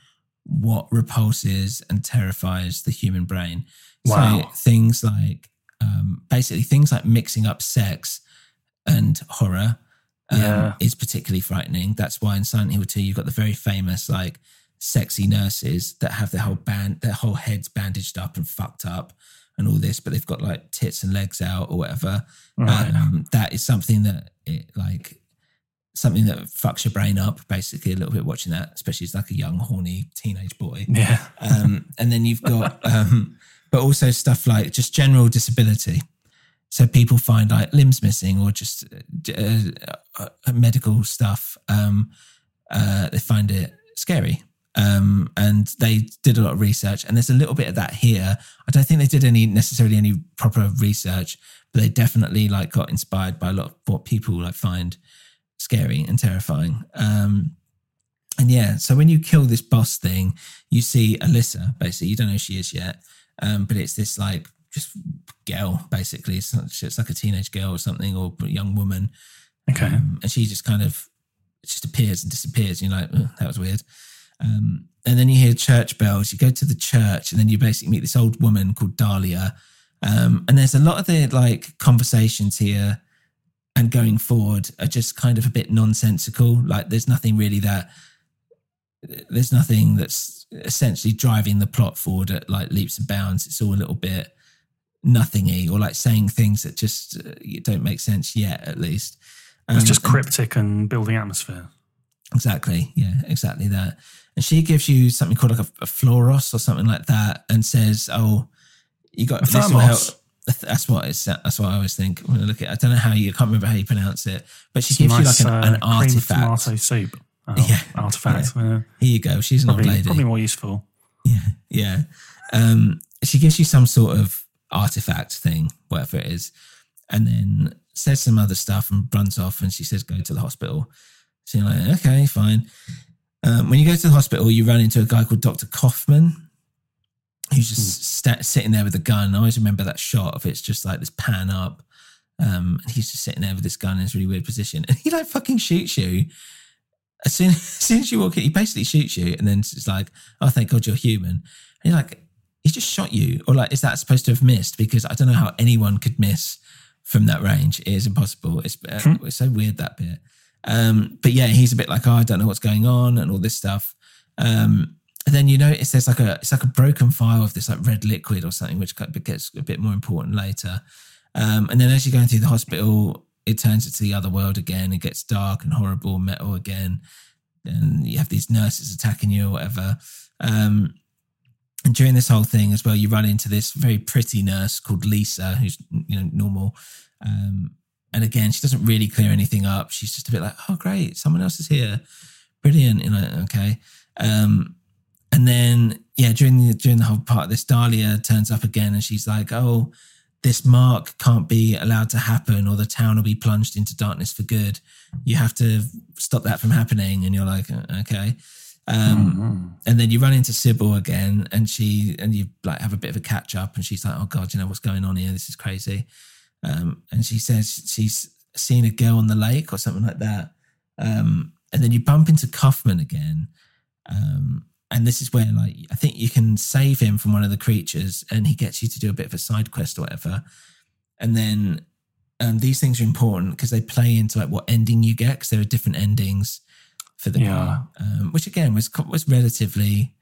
what repulses and terrifies the human brain. Wow. So things like, um, basically things like mixing up sex and horror um, Yeah. is particularly frightening. That's why in Silent Hill two, you've got the very famous like sexy nurses that have their whole band, their whole heads bandaged up and fucked up and all this, but they've got like tits and legs out or whatever. Right. Um, that is something that it like, something that fucks your brain up basically a little bit watching that, especially as like a young, horny teenage boy. Yeah. Um, and then you've got, um, but also stuff like just general disability. So people find like limbs missing or just uh, uh, medical stuff. Um, uh, they find it scary. Um, and they did a lot of research, and there's a little bit of that here. I don't think they did any necessarily any proper research, but they definitely like got inspired by a lot of what people like find scary and terrifying. Um, and yeah, so when you kill this boss thing, you see Alyssa, basically. You don't know who she is yet, um, but it's this like just girl, basically. It's, not, it's like a teenage girl or something, or a young woman. Okay. Um, and she just kind of just appears and disappears. You're like, oh, that was weird. Um, and then you hear church bells. You go to the church, and then you basically meet this old woman called Dahlia. Um, and there's a lot of the like conversations here and going forward are just kind of a bit nonsensical. Like there's nothing really that, there's nothing that's essentially driving the plot forward at like leaps and bounds. It's all a little bit nothingy, or like saying things that just uh, don't make sense yet, at least. Um, It's just and- cryptic and building atmosphere. Exactly. Yeah, exactly that. And she gives you something called like a, a floros or something like that, and says, "Oh, you got A this will help." thermos? That's what it's. That's what I always think when I look at. I don't know how you. I can't remember how you pronounce it, but she Some gives nice, you like an, an uh, cream artifact. tomato soup. Oh, Yeah. Artifact. Yeah. Here you go. She's an Probably, old lady. probably more useful. Yeah, yeah. Um, she gives you some sort of artifact thing, whatever it is, and then says some other stuff and runs off. And she says, "Go to the hospital." So you're like, "Okay, fine." Um, when you go to the hospital, you run into a guy called Doctor Kaufman, who's just sta- sitting there with a gun. I always remember that shot of it's just like this pan up, um, and he's just sitting there with this gun in this really weird position, and he like fucking shoots you. As soon, as soon as you walk in, he basically shoots you, and then it's like, "Oh, thank God you're human." And you're like, "He just shot you," or like, "Is that supposed to have missed?" Because I don't know how anyone could miss from that range. It is impossible. It's, uh, Hmm. it's so weird, that bit. Um, but yeah, he's a bit like, "Oh, I don't know what's going on," and all this stuff. Um, and then you notice there's like a it's like a broken file of this like red liquid or something, which gets a bit more important later. Um, and then as you're going through the hospital, it turns into the other world again. It gets dark and horrible, metal again, and you have these nurses attacking you or whatever. Um, and during this whole thing as well, you run into this very pretty nurse called Lisa, who's you know normal. Um, And again, she doesn't really clear anything up. She's just a bit like, "Oh, great, someone else is here, brilliant." You know, okay. Um, and then, yeah, during the during the whole part of this, Dahlia turns up again, and she's like, "Oh, this mark can't be allowed to happen, or the town will be plunged into darkness for good. You have to stop that from happening." And you're like, "Okay." Um, Mm-hmm. And then you run into Sybil again, and she and you like have a bit of a catch up, and she's like, "Oh God, you know what's going on here? This is crazy." Um, and she says she's seen a girl on the lake or something like that. Um, and then you bump into Kaufman again. Um, and this is where, like, I think you can save him from one of the creatures, and he gets you to do a bit of a side quest or whatever. And then um, these things are important because they play into like what ending you get, because there are different endings for the Yeah. game, um, which again was was relatively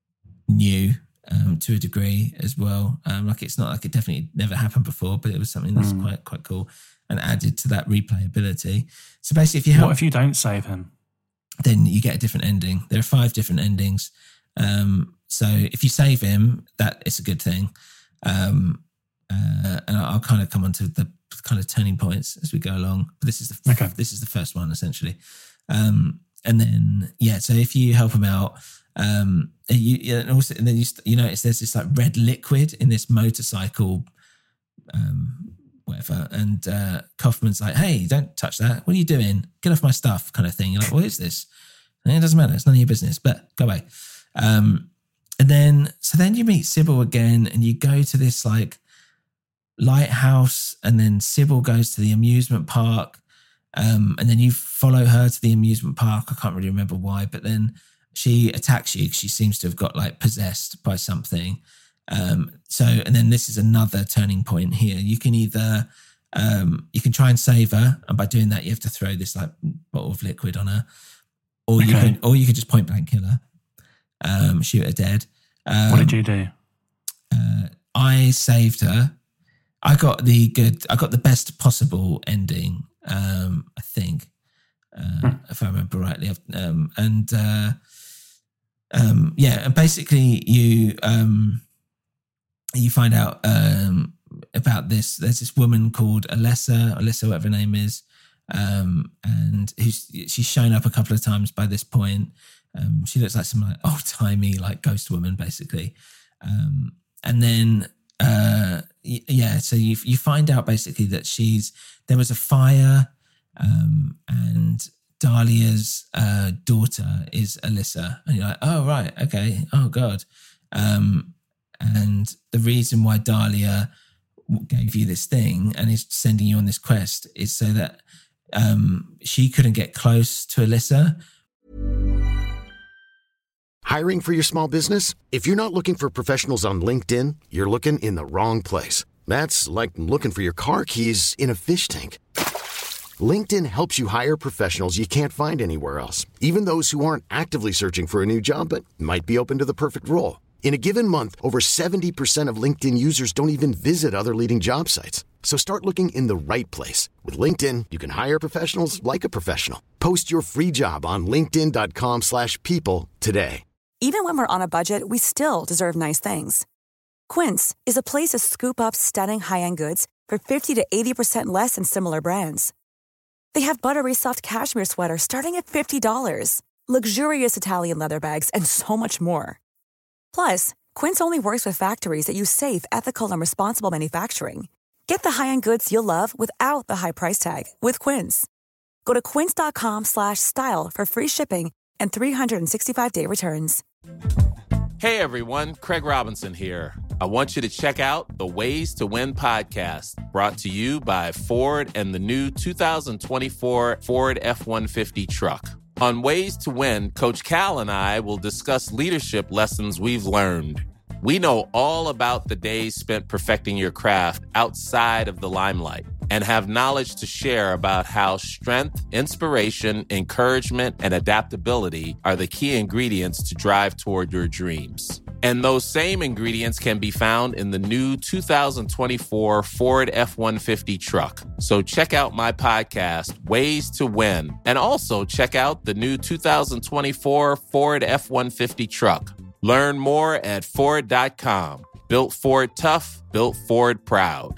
new. Um, to a degree as well. Um, like it's not like it definitely never happened before, but it was something that's Mm. quite quite cool and added to that replayability. So basically, if you help, What if you don't save him? then you get a different ending. There are five different endings. Um, so if you save him, that is a good thing. Um, uh, and I'll, I'll kind of come on to the kind of turning points as we go along. But this is the Okay. this is the first one essentially. Um, and then yeah, so if you help him out. Um, you, yeah, and also, and then you, you notice there's this like red liquid in this motorcycle, um, whatever. And uh, Kaufman's like, "Hey, don't touch that. What are you doing? Get off my stuff," kind of thing. You're like, "What is this?" And it doesn't matter. It's none of your business, but go away. Um, and then, so then you meet Sybil again, and you go to this like lighthouse, and then Sybil goes to the amusement park. Um, and then you follow her to the amusement park. I can't really remember why, but then she attacks you because she seems to have got like possessed by something. Um, so, and then this is another turning point here. You can either, um, you can try and save her, and by doing that, you have to throw this like bottle of liquid on her, or okay. you can, or you can just point blank kill her, um, shoot her dead. Um, what did you do? Uh, I saved her. I got the good, I got the best possible ending, um, I think, uh, hmm. if I remember rightly. Um, and, uh, um, yeah, and basically you, um, you find out, um, about this. There's this woman called Alessa, Alessa, whatever her name is. Um, and who's, she's shown up a couple of times by this point. Um, she looks like some like old timey, like ghost woman, basically. Um, and then, Uh, yeah, so you you find out basically that she's there was a fire, um, and Dahlia's uh, daughter is Alessa, and you're like, oh right, okay, oh god, um, and the reason why Dahlia gave you this thing and is sending you on this quest is so that um, she couldn't get close to Alessa. Hiring for your small business? If you're not looking for professionals on LinkedIn, you're looking in the wrong place. That's like looking for your car keys in a fish tank. LinkedIn helps you hire professionals you can't find anywhere else, even those who aren't actively searching for a new job but might be open to the perfect role. In a given month, over seventy percent of LinkedIn users don't even visit other leading job sites. So start looking in the right place. With LinkedIn, you can hire professionals like a professional. Post your free job on linkedin.com slash people today. Even when we're on a budget, we still deserve nice things. Quince is a place to scoop up stunning high-end goods for fifty to eighty percent less than similar brands. They have buttery soft cashmere sweaters starting at fifty dollars, luxurious Italian leather bags, and so much more. Plus, Quince only works with factories that use safe, ethical, and responsible manufacturing. Get the high-end goods you'll love without the high price tag with Quince. Go to quince.com slash style for free shipping and three sixty-five day returns. Hey everyone, Craig Robinson here. I want you to check out the Ways to Win podcast, brought to you by Ford and the new two thousand twenty-four Ford F one fifty truck. On Ways to Win, Coach Cal and I will discuss leadership lessons we've learned. We know all about the days spent perfecting your craft outside of the limelight and have knowledge to share about how strength, inspiration, encouragement, and adaptability are the key ingredients to drive toward your dreams. And those same ingredients can be found in the new two thousand twenty-four Ford F one fifty truck. So check out my podcast, Ways to Win, and also check out the new two thousand twenty-four Ford F one fifty truck. Learn more at Ford dot com. Built Ford tough, built Ford proud.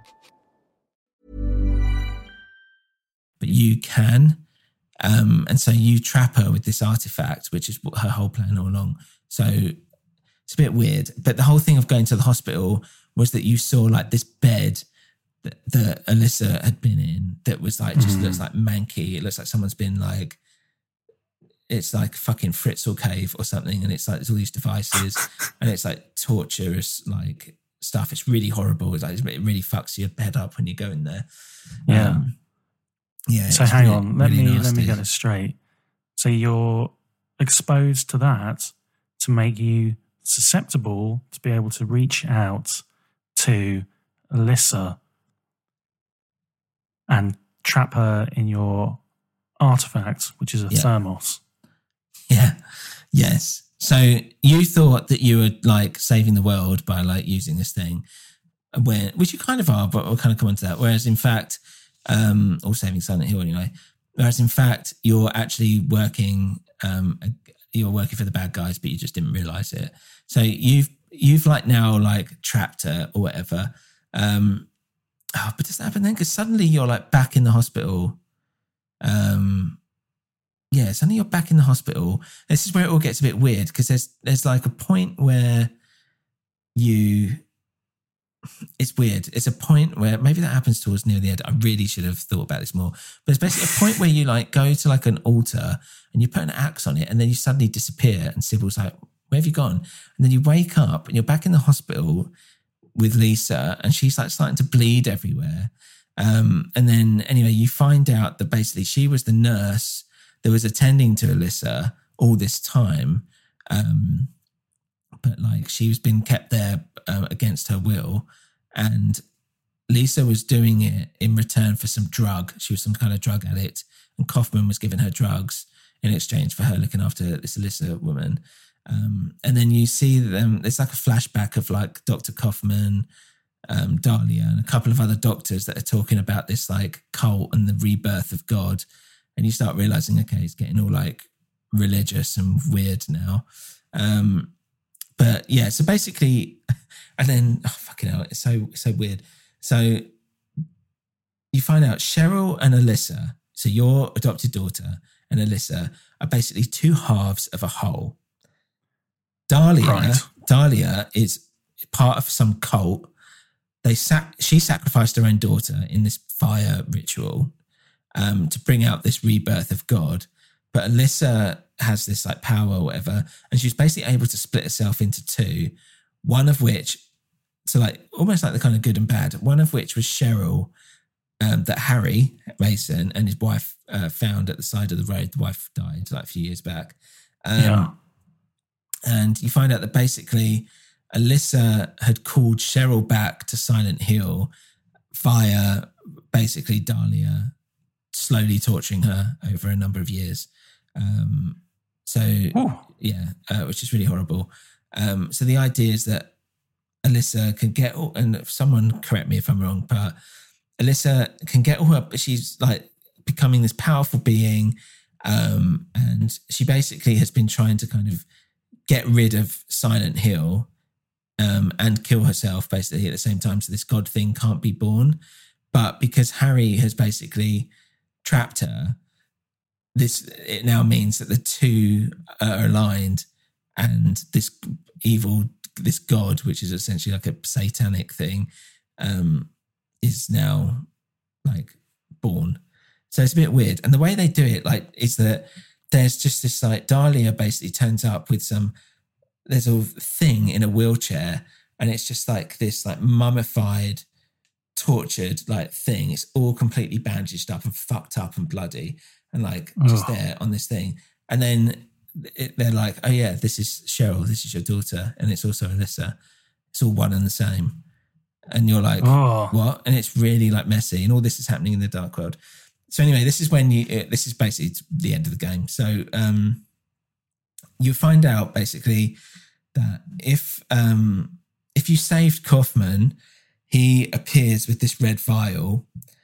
But you can. Um, and so you trap her with this artifact, which is her whole plan all along. So it's a bit weird. But the whole thing of going to the hospital was that you saw like this bed that, that Alessa had been in that was like, just mm. looks like manky. It looks like someone's been like, it's like fucking Fritzl cave or something. And it's like, there's all these devices and it's like torturous, like stuff. It's really horrible. It's like, it really fucks your head up when you go in there. Yeah. Um, yeah. So hang really, on, let really me, nasty. let me get it straight. So you're exposed to that to make you susceptible to be able to reach out to Alessa and trap her in your artifact, which is a yeah. thermos. Yeah. Yes. So you thought that you were like saving the world by like using this thing, when which you kind of are, but we'll kind of come on to that. Whereas in fact, um, or saving Silent Hill anyway. Whereas in fact, you're actually working, um, you're working for the bad guys, but you just didn't realize it. So you've you've like now like trapped her or whatever. Um, oh, but does that happen then? Because suddenly you're like back in the hospital. Um. Yeah, suddenly you're back in the hospital. This is where it all gets a bit weird because there's there's like a point where you, it's weird. It's a point where maybe that happens towards near the end. I really should have thought about this more. But it's basically a point where you like go to like an altar and you put an axe on it and then you suddenly disappear and Sybil's like, where have you gone? And then you wake up and you're back in the hospital with Lisa and she's like starting to bleed everywhere. Um, and then anyway, you find out that basically she was the nurse that was attending to Alessa all this time. Um, but like she was being kept there uh, against her will, and Lisa was doing it in return for some drug. She was some kind of drug addict, and Kaufman was giving her drugs in exchange for her looking after this Alyssa woman. Um, and then you see them, it's like a flashback of like Doctor Kaufman, um, Dahlia, and a couple of other doctors that are talking about this like cult and the rebirth of God. And you start realizing, okay, it's getting all like religious and weird now. Um, but yeah, so basically, and then, oh, fucking hell, it's so, it's so weird. So you find out Cheryl and Alyssa, so your adopted daughter and Alyssa, are basically two halves of a whole. Dahlia, right. Dahlia is part of some cult. They sac- she sacrificed her own daughter in this fire ritual um, to bring out this rebirth of God. But Alyssa has this like power or whatever, and she's basically able to split herself into two, one of which, so like almost like the kind of good and bad, one of which was Cheryl, um, that Harry Mason and his wife uh, found at the side of the road. The wife died like a few years back. Um, yeah. And you find out that basically Alyssa had called Cheryl back to Silent Hill via basically Dahlia slowly torturing her over a number of years. Um, so, Ooh. yeah, uh, which is really horrible. Um, so the idea is that Alyssa can get, all, and someone correct me if I'm wrong, but Alyssa can get all her, she's like becoming this powerful being, um, and she basically has been trying to kind of get rid of Silent Hill um, and kill herself basically at the same time. So this God thing can't be born. But because Harry has basically trapped her, this it now means that the two are aligned, and this evil, this God, which is essentially like a satanic thing, um, is now like born. So it's a bit weird. And the way they do it, like, is that there's just this like Dahlia basically turns up with some, there's a thing in a wheelchair, and it's just like this like mummified, tortured like thing. It's all completely bandaged up and fucked up and bloody and like just Ugh. there on this thing. And then it, they're like, oh yeah, this is Cheryl, this is your daughter, and it's also Alyssa. It's all one and the same. And you're like, oh. what? And it's really like messy, and all this is happening in the dark world. So anyway, this is when you, this is basically the end of the game. So um, you find out basically that if um, if you saved Kaufman, he appears with this red vial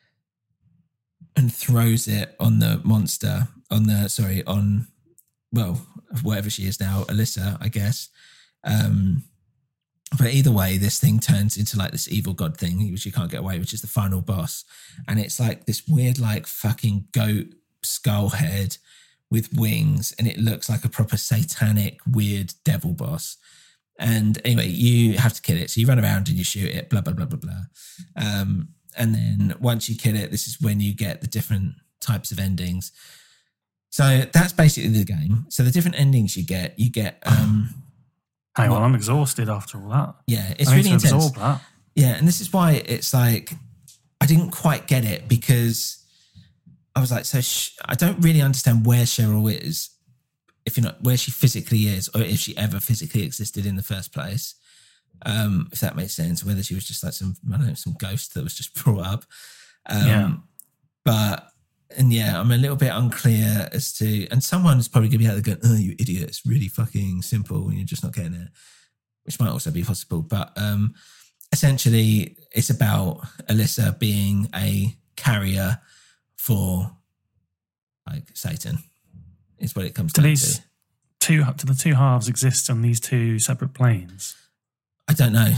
and throws it on the monster, on the, sorry, on, well, whatever she is now, Alyssa, I guess. Um, but either way, this thing turns into like this evil god thing, which you can't get away, which is the final boss. And it's like this weird, like fucking goat skull head with wings. And it looks like a proper satanic, weird devil boss. And anyway, you have to kill it. So you run around and you shoot it, blah, blah, blah, blah, blah. Um, and then once you kill it, this is when you get the different types of endings. So that's basically the game. So the different endings you get, you get... Um, Hang on, I'm exhausted after all that. Yeah, it's I really need to intense. absorb that. Yeah, and this is why it's like, I didn't quite get it, because I was like, so sh- I don't really understand where Cheryl is, if you're not, where she physically is, or if she ever physically existed in the first place. Um, if that makes sense, whether she was just like some, I don't know, some ghost that was just brought up. Um, yeah. But, and yeah, I'm a little bit unclear as to, and someone's probably going to be out there going, oh, you idiot, it's really fucking simple and you're just not getting it, which might also be possible. But um, essentially, it's about Alyssa being a carrier for like Satan, is what it comes do down these to. Two, do the two halves exist on these two separate planes? I don't know.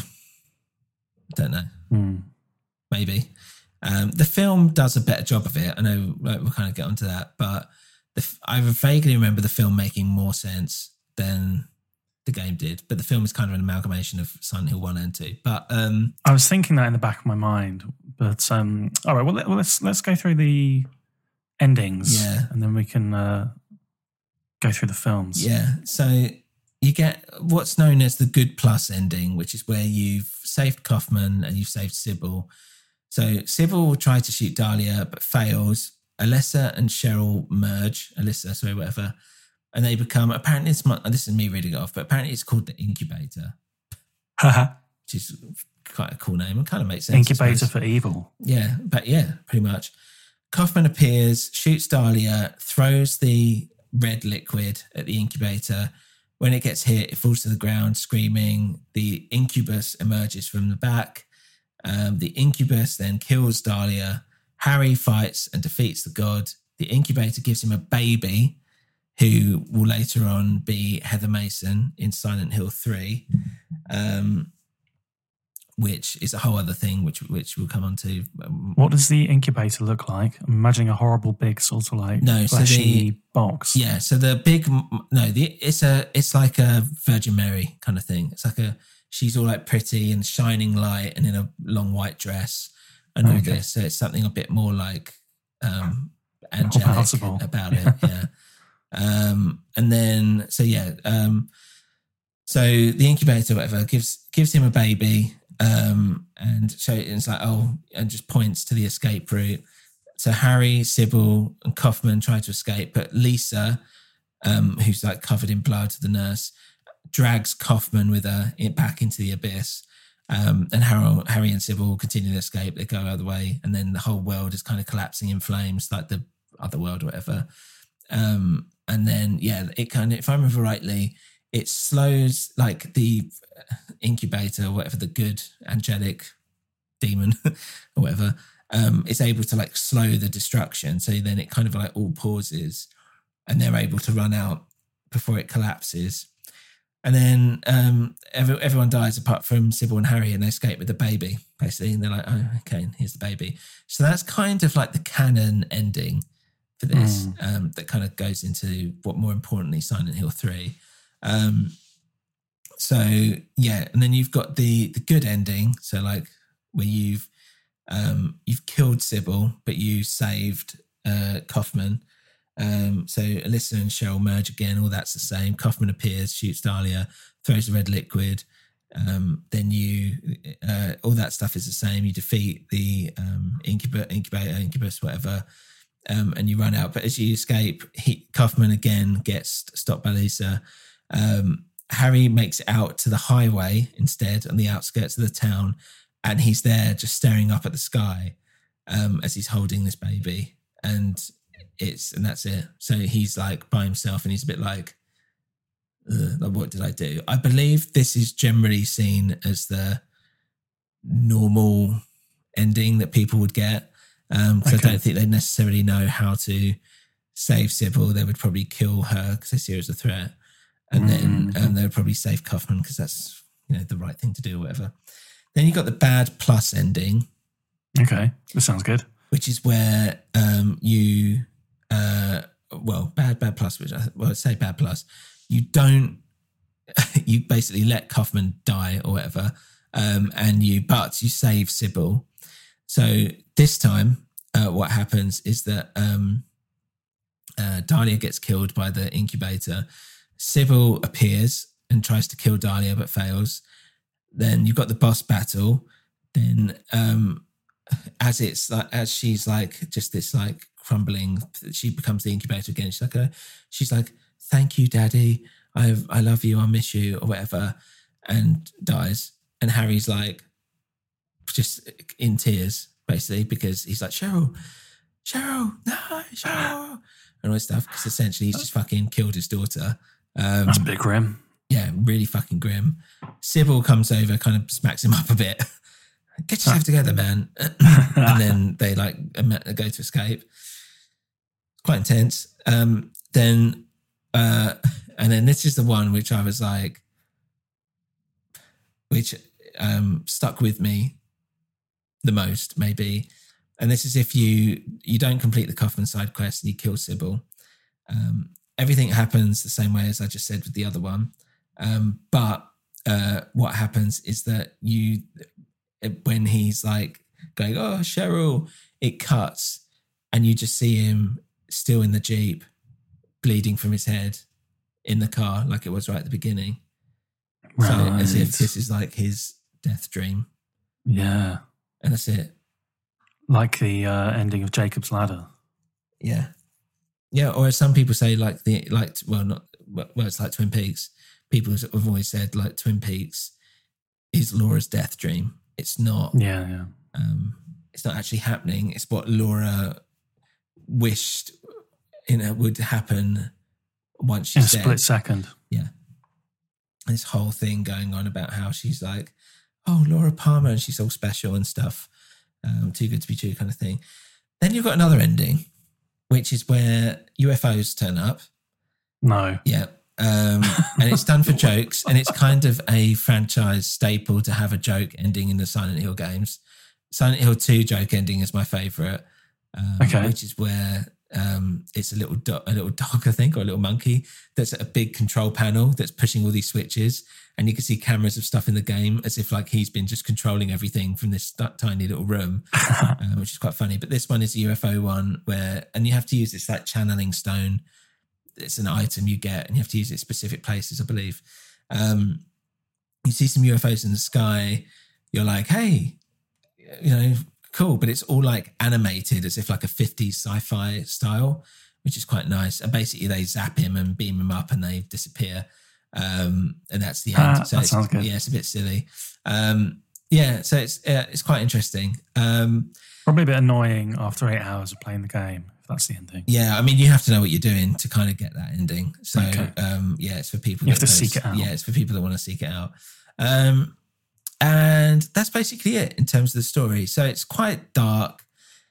Don't know. Hmm. Maybe. Um, the film does a better job of it. I know we'll kind of get onto that, but the, I vaguely remember the film making more sense than the game did. But the film is kind of an amalgamation of Silent Hill one and two. But um, I was thinking that in the back of my mind. But um, all right, well, let, well let's let's go through the endings, yeah, and then we can uh, go through the films. Yeah. So you get what's known as the good plus ending, which is where you've saved Kaufman and you've saved Sybil. So Sybil will try to shoot Dahlia, but fails. Alyssa and Cheryl merge. Alyssa, sorry, whatever. and they become, apparently, it's my, this is me reading it off, but apparently it's called the Incubator, which is quite a cool name and kind of makes sense. Incubator for evil. Yeah, but yeah, pretty much. Kaufman appears, shoots Dahlia, throws the red liquid at the incubator. When it gets hit, it falls to the ground screaming. The incubus emerges from the back. Um, the incubus then kills Dahlia. Harry fights and defeats the god. The incubator gives him a baby who will later on be Heather Mason in Silent Hill three, um, which is a whole other thing, which which we'll come on to. What does the incubator look like? I'm imagining a horrible big sort of like no, fleshy so the, box. Yeah, so the big no, the it's a it's like a Virgin Mary kind of thing. It's like a she's all like pretty and shining light and in a long white dress and all okay. this. So it's something a bit more like um, angelic about it. Yeah. um, and then so yeah, um, so the incubator whatever gives gives him a baby. Um, and so it's like, oh, and just points to the escape route. So Harry, Sybil, and Kaufman try to escape, but Lisa, um, who's like covered in blood, the nurse, drags Kaufman with her back into the abyss. Um, and Harry, Harry and Sybil continue to escape. They go the other way, and then the whole world is kind of collapsing in flames, like the other world or whatever. Um, and then, yeah, it kind of, if I remember rightly, it slows like the incubator, whatever the good angelic demon or whatever, um, is able to like slow the destruction. So then it kind of like all pauses and they're able to run out before it collapses. And then um, every, everyone dies apart from Sybil and Harry, and they escape with the baby, basically. And they're like, oh, okay, here's the baby. So that's kind of like the canon ending for this, mm. um, that kind of goes into what more importantly, Silent Hill three. Um, so yeah, and then you've got the the good ending. So like where you've um, you've killed Sybil, but you saved uh, Kaufman. Um, so Alyssa and Cheryl merge again. All that's the same. Kaufman appears, shoots Dahlia, throws the red liquid. Um, then you uh, all that stuff is the same. You defeat the um, incubator, incubator, incubus, whatever. Um, and you run out. But as you escape, he, Kaufman again gets stopped by Lisa. Um, Harry makes it out to the highway instead on the outskirts of the town, and he's there just staring up at the sky um, as he's holding this baby, and it's and that's it. So he's like by himself, and he's a bit like, like, what did I do? I believe this is generally seen as the normal ending that people would get, because um, okay. I don't think they necessarily know how to save Sybil. They would probably kill her because they see her as a threat. And then um, they would probably save Kaufman because that's, you know, the right thing to do or whatever. Then you got the bad plus ending. Okay, that sounds good. Which is where um, you, uh, well, bad, bad plus, which I, well, I'd say bad plus. You don't, you basically let Kaufman die or whatever, um, and you, but you save Sybil. So this time, uh, what happens is that um, uh, Dahlia gets killed by the incubator. Sybil appears and tries to kill Dahlia but fails. Then you've got the boss battle. Then um, as it's like as she's like just this like crumbling, she becomes the incubator again. She's like, a, she's like, thank you, Daddy. I I love you. I miss you, or whatever, and dies. And Harry's like just in tears basically because he's like, Cheryl, Cheryl, no, Cheryl, and all this stuff because essentially he's just fucking killed his daughter. Um, That's a bit grim. Yeah, really fucking grim. Sybil comes over, kind of smacks him up a bit. Get yourself together, man. And then they like go to escape. Quite intense. Um, then, uh, and then this is the one which I was like, which um, stuck with me the most, maybe. And this is if you you don't complete the Kaufman side quest and you kill Sybil. Um, Everything happens the same way as I just said with the other one. Um, but uh, what happens is that you, when he's like going, oh, Cheryl, it cuts and you just see him still in the Jeep, bleeding from his head in the car like it was right at the beginning. Right. So as if this is like his death dream. Yeah. And that's it. Like the uh, ending of Jacob's Ladder. Yeah. Yeah, or as some people say, like the like well, not well, it's like Twin Peaks. People have always said like Twin Peaks is Laura's death dream. It's not. Yeah, yeah. Um, it's not actually happening. It's what Laura wished, you know, would happen once she's in a dead. split second. Yeah. This whole thing going on about how she's like, oh, Laura Palmer, and she's all special and stuff. Um, too good to be true kind of thing. Then you've got another ending, which is where U F Os turn up. No. Yeah. Um, and it's done for jokes, and it's kind of a franchise staple to have a joke ending in the Silent Hill games. Silent Hill two joke ending is my favourite, um, okay. which is where um, it's a little do- a little dog, I think, or a little monkey that's at a big control panel that's pushing all these switches, and you can see cameras of stuff in the game as if like he's been just controlling everything from this t- tiny little room, um, which is quite funny. But this one is a U F O one where, and you have to use this like channeling stone. It's an item you get, and you have to use it at specific places, I believe. Um, you see some U F Os in the sky. You're like, hey, you know, cool. But it's all like animated as if like a fifties sci-fi style, which is quite nice. And basically they zap him and beam him up and they disappear. Um, and that's the end. Uh, so that it's, sounds good. Yeah, it's a bit silly. Um, yeah, so it's uh, it's quite interesting. Um, Probably a bit annoying after eight hours of playing the game, if that's the ending. Yeah, I mean, you have to know what you're doing to kind of get that ending. So, okay. um, yeah, it's for people. You have that to post, seek it out. Yeah, it's for people that want to seek it out. Um, and that's basically it in terms of the story. So it's quite dark.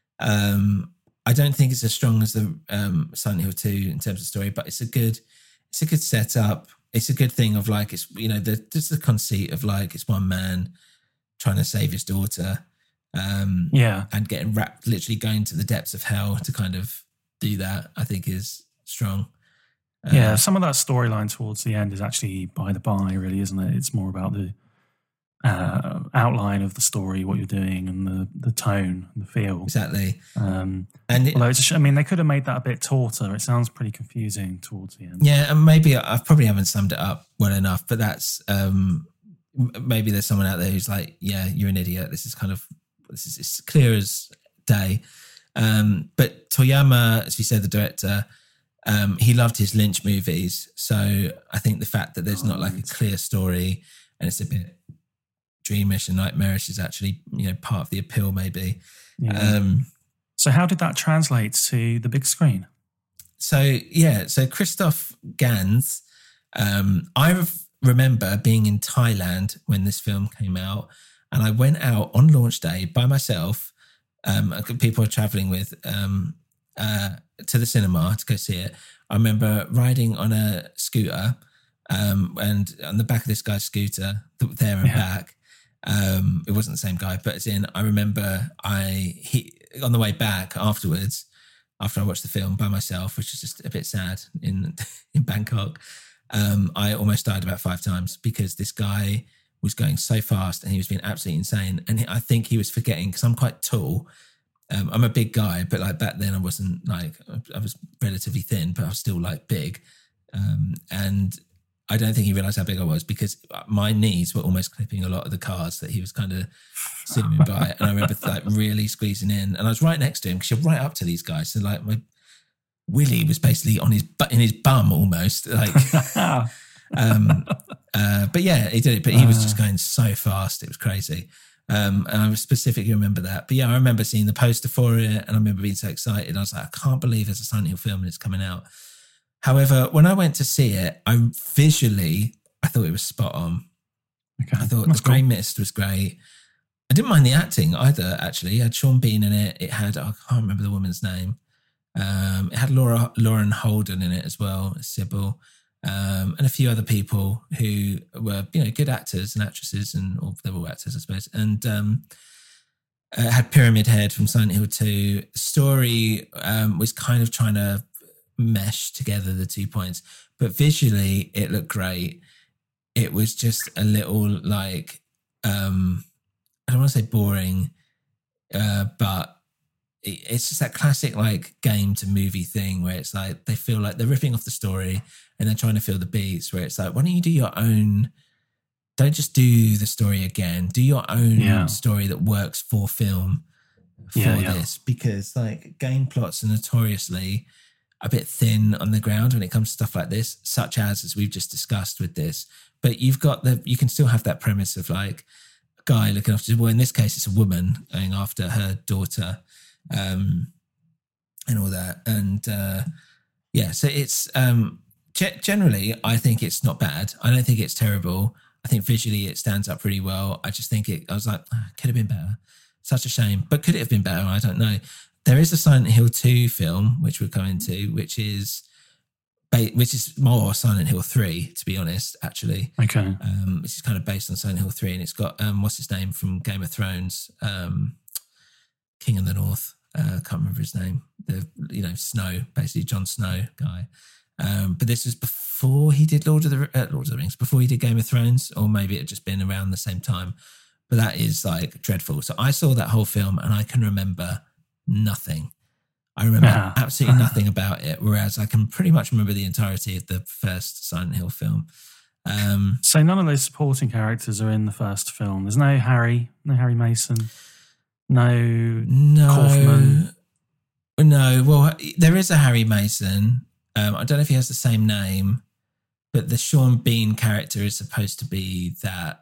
Um, I don't think it's as strong as the um, Silent Hill two in terms of story, but it's a good, it's a good setup. It's a good thing of like, it's, you know, the, just the conceit of like, it's one man trying to save his daughter. Um, yeah. And getting wrapped, literally going to the depths of hell to kind of do that, I think is strong. Um, yeah, some of that storyline towards the end is actually by the by, really, isn't it? It's more about the uh, outline of the story, what you're doing, and the the tone, and the feel. Exactly. Um, and it, although it's, I mean, they could have made that a bit tauter. It sounds pretty confusing towards the end. Yeah, and maybe I probably haven't summed it up well enough, but that's um, maybe there's someone out there who's like, yeah, you're an idiot. This is kind of this is it's clear as day. Um, but Toyama, as we said, the director, um, he loved his Lynch movies. So I think the fact that there's not like a clear story and it's a bit dreamish and nightmarish is actually, you know, part of the appeal maybe. Yeah. Um, so how did that translate to the big screen? So, yeah, so Christoph Gans, um, I remember being in Thailand when this film came out, and I went out on launch day by myself. Um, people are traveling with um, uh, to the cinema to go see it. I remember riding on a scooter, um, and on the back of this guy's scooter, there and yeah. back. Um, it wasn't the same guy, but as in, I remember I he on the way back afterwards, after I watched the film by myself, which is just a bit sad in in Bangkok. Um, I almost died about five times because this guy was going so fast and he was being absolutely insane. And he, I think he was forgetting, because I'm quite tall. Um, I'm a big guy, but like back then I wasn't like, I was relatively thin, but I was still like big. Um, and I don't think he realised how big I was, because my knees were almost clipping a lot of the cars that he was kind of zooming by. And I remember like really squeezing in, and I was right next to him because you're right up to these guys. So like my willy was basically on his in his bum almost, like. um, uh, but yeah, he did it. But he was just going so fast; it was crazy. Um, and I specifically remember that. But yeah, I remember seeing the poster for it, and I remember being so excited. I was like, I can't believe there's a Silent Hill film and it's coming out. However, when I went to see it, I visually I thought it was spot on. Okay. I thought That's the grey cool. mist was great. I didn't mind the acting either. Actually, it had Sean Bean in it. It had oh, I can't remember the woman's name. Um, it had Laura Lauren Holden in it as well, Sybil. Um, and a few other people who were, you know, good actors and actresses, and or they were all actors, I suppose. And um, uh, had Pyramid Head from Silent Hill two. The story um, was kind of trying to mesh together the two points, but visually it looked great. It was just a little like, um, I don't want to say boring, uh, but it, it's just that classic like game to movie thing where it's like they feel like they're ripping off the story and they're trying to feel the beats, where it's like, why don't you do your own, don't just do the story again, do your own yeah. story that works for film for yeah, yeah. this, because like game plots are notoriously a bit thin on the ground when it comes to stuff like this, such as, as we've just discussed with this. But you've got the, you can still have that premise of like a guy looking after, well, in this case, it's a woman going after her daughter, um, and all that. And, uh, yeah, so it's, um, ge- generally, I think it's not bad. I don't think it's terrible. I think visually it stands up pretty well. I just think it, I was like, oh, could have been better. Such a shame. But could it have been better? I don't know. There is a Silent Hill two film, which we'll go into, which is which is more Silent Hill three, to be honest, actually. Okay. Um, which is kind of based on Silent Hill three, and it's got, um, what's his name from Game of Thrones? Um, King of the North. I uh, can't remember his name. The, you know, Snow, basically Jon Snow guy. Um, but this was before he did Lord of the uh, Lord of the Rings, before he did Game of Thrones, or maybe it had just been around the same time. But that is like dreadful. So I saw that whole film and I can remember nothing. I remember yeah. absolutely nothing about it, whereas I can pretty much remember the entirety of the first Silent Hill film. Um, so none of those supporting characters are in the first film. There's no Harry, no Harry Mason, no, no Kaufman. No, well, there is a Harry Mason. Um, I don't know if he has the same name, but the Sean Bean character is supposed to be that.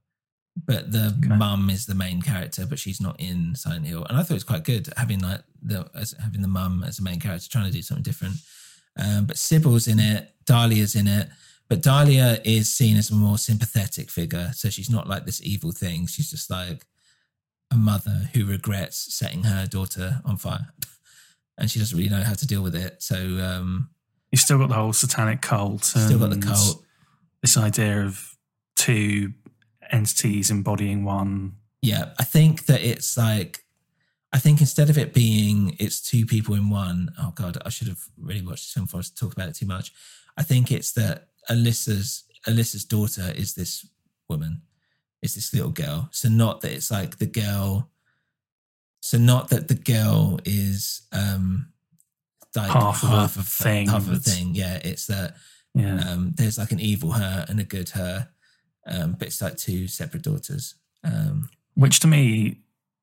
But the okay. mum is the main character, but she's not in Silent Hill. And I thought it was quite good having like the as, having the mum as the main character, trying to do something different. Um, but Sybil's in it, Dahlia's in it, but Dahlia is seen as a more sympathetic figure. So she's not like this evil thing. She's just like a mother who regrets setting her daughter on fire, and she doesn't really know how to deal with it. So um, you've still got the whole satanic cult. Still got the cult. This idea of two entities embodying one. Yeah, I think that it's like, I think instead of it being it's two people in one, oh God, I should have really watched this film before I talk about it too much. I think it's that Alyssa's Alyssa's daughter is this woman, is this little girl. So not that it's like the girl, so not that the girl is um like half, half of a of thing. Half of a thing, yeah. It's that yeah. um there's like an evil her and a good her. Um, but it's like two separate daughters. Um, Which to me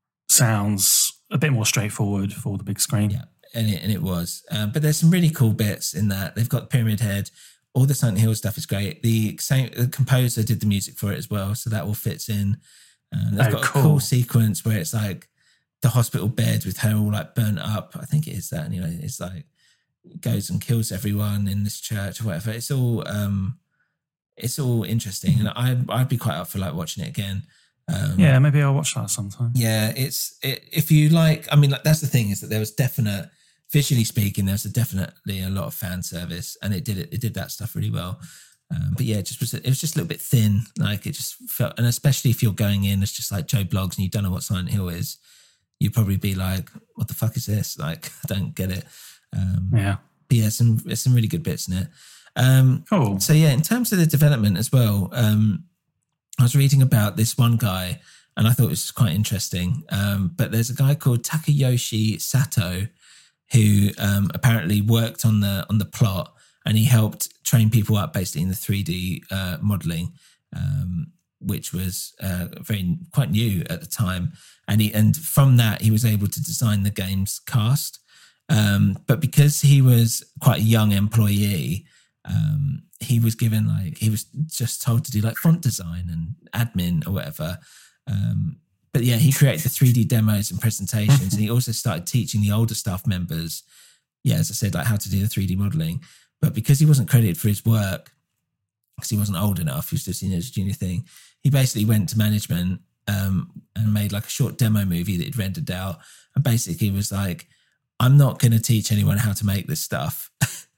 sounds a bit more straightforward for the big screen. Yeah, and it, and it was. Um, but there's some really cool bits in that. They've got Pyramid Head. All the Silent Hill stuff is great. The same the composer did the music for it as well, so that all fits in. Um, they've oh, got cool. a cool sequence where it's like the hospital bed with her all like burnt up. I think it is that. And, you know, it's like goes and kills everyone in this church or whatever. It's all... Um, It's all interesting, and I, I'd be quite up for like watching it again. Um, yeah, maybe I'll watch that sometime. Yeah, it's it, if you like. I mean, like, that's the thing is that there was definite, visually speaking, there was a definitely a lot of fan service, and it did it. It did that stuff really well. Um, but yeah, it just was it was just a little bit thin. Like it just felt, and especially if you're going in as just like Joe Bloggs and you don't know what Silent Hill is, you'd probably be like, "What the fuck is this?" Like, I don't get it. Um, yeah, but yeah, some there's some really good bits in it. Um, cool. So yeah, in terms of the development as well, um, I was reading about this one guy and I thought it was quite interesting. Um, but there's a guy called Takayoshi Sato who um, apparently worked on the on the plot, and he helped train people up basically in the three D uh, modeling, um, which was uh, very quite new at the time. And he and from that he was able to design the game's cast. Um, but because he was quite a young employee, Um, he was given like, he was just told to do like font design and admin or whatever. Um, but yeah, he created the three D demos and presentations, and he also started teaching the older staff members, yeah, as I said, like how to do the three D modeling. But because he wasn't credited for his work, because he wasn't old enough, he was just, you know, a junior thing, he basically went to management um, and made like a short demo movie that he'd rendered out, and basically was like, I'm not going to teach anyone how to make this stuff.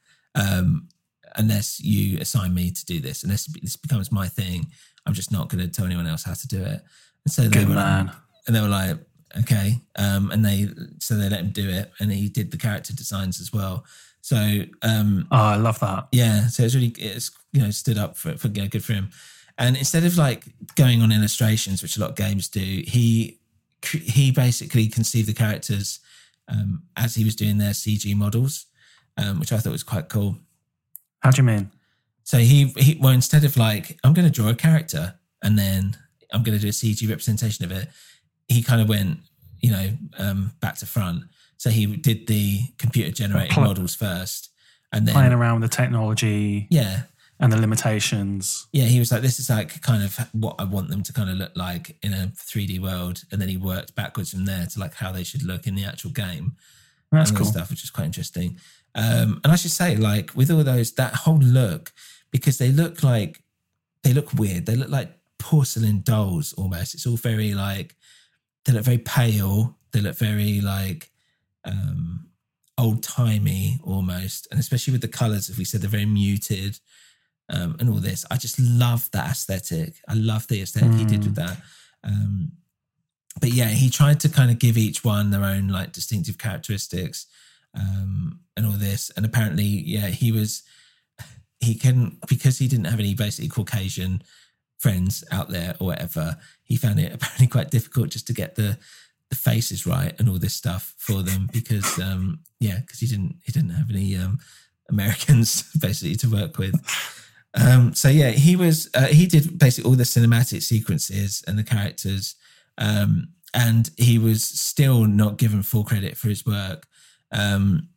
um, unless you assign me to do this, unless this becomes my thing, I'm just not going to tell anyone else how to do it. And so they Good were man. like, and they were like, okay. Um, and they, so they let him do it, and he did the character designs as well. So, um, oh, I love that. Yeah. So it's really, it's, you know, stood up for, for, you know, good for him. And instead of like going on illustrations, which a lot of games do, he, he basically conceived the characters, um, as he was doing their C G models, um, which I thought was quite cool. How do you mean? So he, he, well, instead of like, I'm going to draw a character and then I'm going to do a C G representation of it, he kind of went, you know, um, back to front. So he did the computer generated Pl- models first, and then playing around with the technology, yeah, and the limitations. Yeah, he was like, this is like kind of what I want them to kind of look like in a three D world, and then he worked backwards from there to like how they should look in the actual game. That's and cool stuff, which is quite interesting. Um, and I should say, like with all those, that whole look, because they look like they look weird. They look like porcelain dolls almost. It's all very like they look very pale. They look very like um, old timey almost, and especially with the colors, as we said, they're very muted um, and all this. I just love that aesthetic. I love the aesthetic mm. he did with that. Um, but yeah, he tried to kind of give each one their own like distinctive characteristics um, and all this. And apparently, yeah, he was he couldn't because he didn't have any basically Caucasian friends out there or whatever. He found it apparently quite difficult just to get the the faces right and all this stuff for them because um yeah because he didn't he didn't have any um Americans basically to work with. Um so yeah he was uh, he did basically all the cinematic sequences and the characters um and he was still not given full credit for his work. Um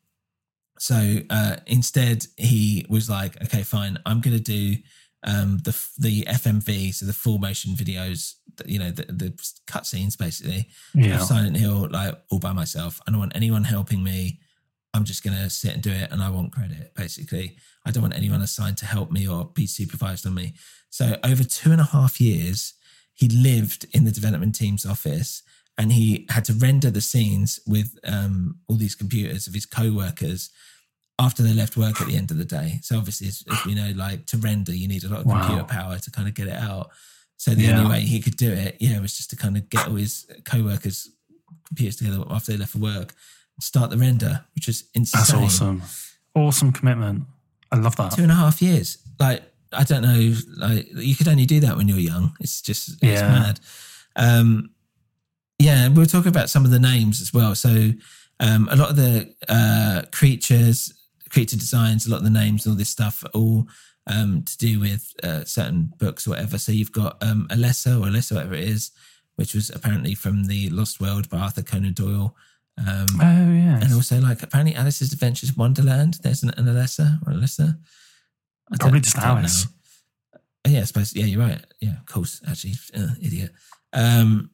so uh instead he was like, okay fine, I'm gonna do um the the F M V, so the full motion videos, you know, the, the cutscenes basically yeah. of Silent Hill, like all by myself. I don't want anyone helping me. I'm just gonna sit and do it, and I want credit basically. I don't want anyone assigned to help me or be supervised on me. So over two and a half years he lived in the development team's office, and he had to render the scenes with um all these computers of his co-workers after they left work at the end of the day. So obviously, as, as we know, like to render, you need a lot of wow. computer power to kind of get it out. So the yeah. only way he could do it, yeah, was just to kind of get all his co-workers' computers together after they left for work and start the render, which is insane. That's awesome. Awesome commitment. I love that. Two and a half years. Like, I don't know, like you could only do that when you're young. It's just, it's yeah. mad. Um, yeah, we'll talk about some of the names as well. So um, a lot of the uh, creatures, creature designs, a lot of the names and all this stuff are all um, to do with uh, certain books or whatever. So you've got um, Alessa or Alyssa, whatever it is, which was apparently from the Lost World by Arthur Conan Doyle. Um, oh, yeah. And also like apparently Alice's Adventures in Wonderland. There's an, an Alessa or Alyssa. I Probably just Alice. Know. Yeah, I suppose. Yeah, you're right. Yeah, of course. Actually, uh, idiot. Um,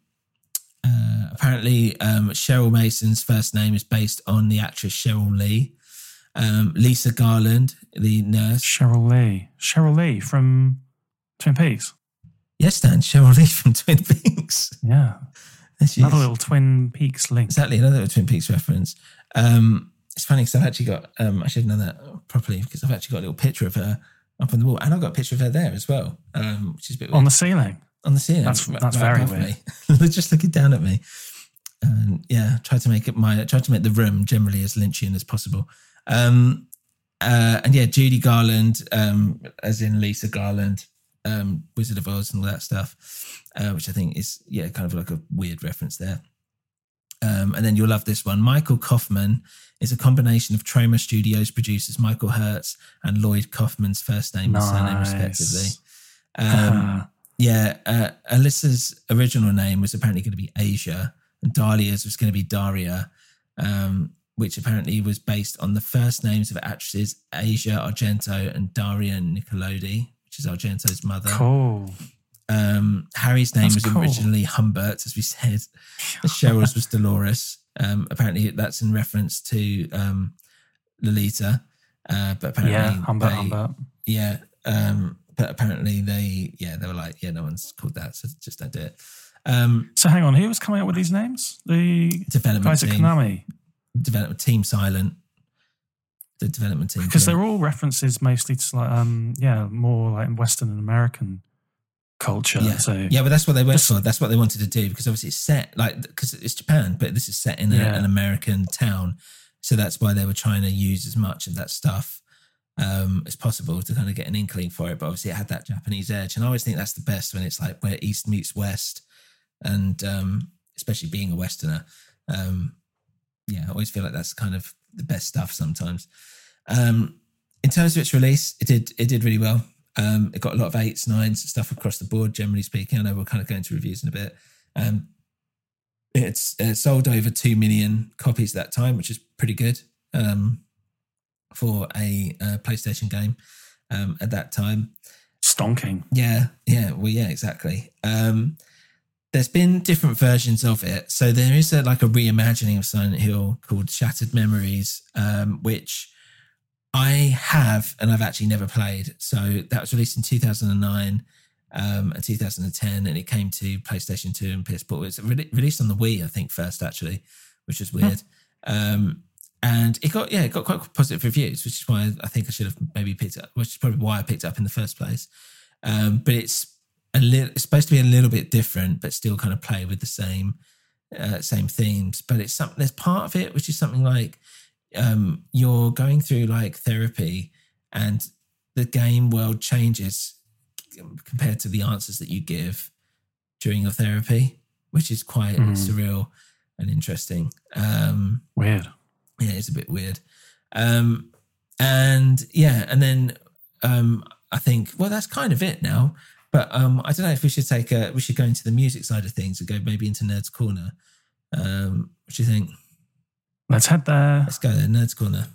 uh, apparently um, Cheryl Mason's first name is based on the actress Cheryl Lee. Um, Lisa Garland, the nurse. Cheryl Lee. Cheryl Lee from Twin Peaks. Yes, Dan, Cheryl Lee from Twin Peaks. Yeah. Another little Twin Peaks link. Exactly, another little Twin Peaks reference. Um, it's funny because I've actually got, um, I should know that properly because I've actually got a little picture of her up on the wall. And I've got a picture of her there as well, um, which is a bit weird. On the ceiling? On the ceiling. That's, right, that's right very weird. Me. Just looking down at me. And yeah, try to make it my, try to make the room generally as Lynchian as possible. Um, uh, and yeah, Judy Garland, um, as in Lisa Garland, um, Wizard of Oz and all that stuff, uh, which I think is, yeah, kind of like a weird reference there. Um, and then you'll love this one. Michael Kaufman is a combination of Troma Studios producers Michael Hertz and Lloyd Kaufman's first name and nice. surname, respectively. Um, yeah, uh, Alyssa's original name was apparently going to be Asia, and Dahlia's was going to be Daria. Um, which apparently was based on the first names of actresses Asia Argento and Daria Nicolodi, which is Argento's mother. Cool. Um, Harry's name That's was cool. originally Humbert, as we said. Cheryl's was Dolores. Um, apparently that's in reference to um, Lolita. Uh, but apparently yeah, Humbert, they, Humbert. Yeah, um, but apparently they, yeah, they were like, yeah, no one's called that, so just don't do it. Um, so hang on, who was coming up with these names? The development guys at team. Konami. Development team Silent, the development team, because they're all references mostly to like um yeah more like Western and American culture. Yeah, so yeah, but that's what they went just, for. That's what they wanted to do because obviously it's set like because it's Japan, but this is set in a, yeah. an American town, so that's why they were trying to use as much of that stuff um, as possible to kind of get an inkling for it. But obviously it had that Japanese edge, and I always think that's the best when it's like where East meets West, and um, especially being a Westerner. Um, Yeah, I always feel like that's kind of the best stuff sometimes. Um, in terms of its release, it did it did really well. Um, it got a lot of eights, nines, stuff across the board, generally speaking. I know we'll kind of go into reviews in a bit. Um, It's uh, sold over two million copies that time, which is pretty good um, for a uh, PlayStation game um, at that time. Stonking. Yeah, yeah, well, yeah, exactly. Um, there's been different versions of it. So there is a, like a reimagining of Silent Hill called Shattered Memories, um, which I have and I've actually never played. So that was released in two thousand nine um, and two thousand ten, and it came to PlayStation two and P S four. It was re- released on the Wii, I think, first actually, which is weird. Hmm. Um, and it got yeah, it got quite positive reviews, which is why I think I should have maybe picked it up, which is probably why I picked it up in the first place. Um, but it's a little, it's supposed to be a little bit different, but still kind of play with the same uh, same themes. But it's something. There's part of it which is something like um, you're going through like therapy, and the game world changes compared to the answers that you give during your therapy, which is quite mm. surreal and interesting. Um, weird. Yeah, it's a bit weird. Um, and yeah, and then um, I think, well, that's kind of it now. But um, I don't know if we should take a, we should go into the music side of things and go maybe into Nerd's Corner. Um, what do you think? Let's head there. Let's go there, Nerd's Corner.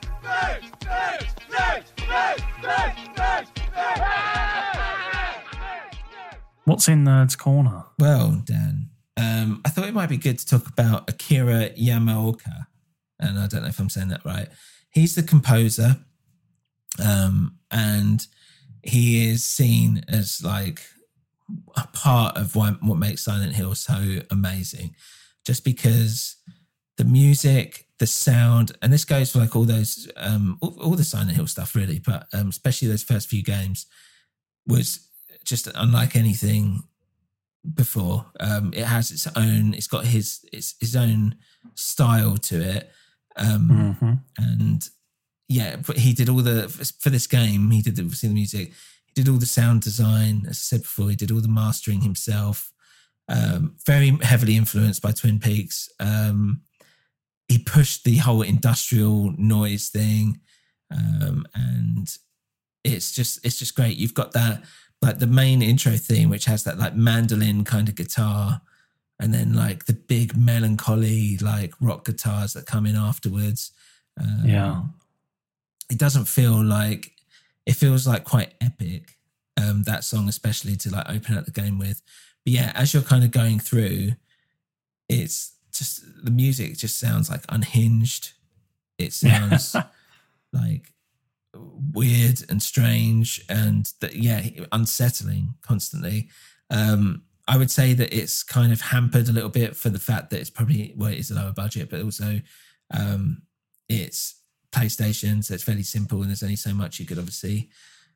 What's in Nerd's Corner? Well, Dan, um, I thought it might be good to talk about Akira Yamaoka. And I don't know if I'm saying that right. He's the composer, um, and he is seen as like a part of what, what makes Silent Hill so amazing. Just because the music, the sound, and this goes for like all those, um, all, all the Silent Hill stuff really, but um, especially those first few games, was just unlike anything before. Um, it has its own, it's got his its his own style to it. Um, mm-hmm. And yeah, but he did all the, for this game, he did the, the music, he did all the sound design, as I said before, he did all the mastering himself, um, very heavily influenced by Twin Peaks. Um, he pushed the whole industrial noise thing, um, and it's just, it's just great. You've got that, like the main intro theme, which has that like mandolin kind of guitar, and then like the big melancholy like rock guitars that come in afterwards. Um, yeah. It doesn't feel like, it feels like quite epic, um, that song especially to like open up the game with. But yeah, as you're kind of going through, it's just, the music just sounds like unhinged. It sounds like weird and strange and that, yeah, unsettling constantly. Um, I would say that it's kind of hampered a little bit for the fact that it's probably, well, it is a lower budget, but also um, it's PlayStation, so it's fairly simple and there's only so much you could obviously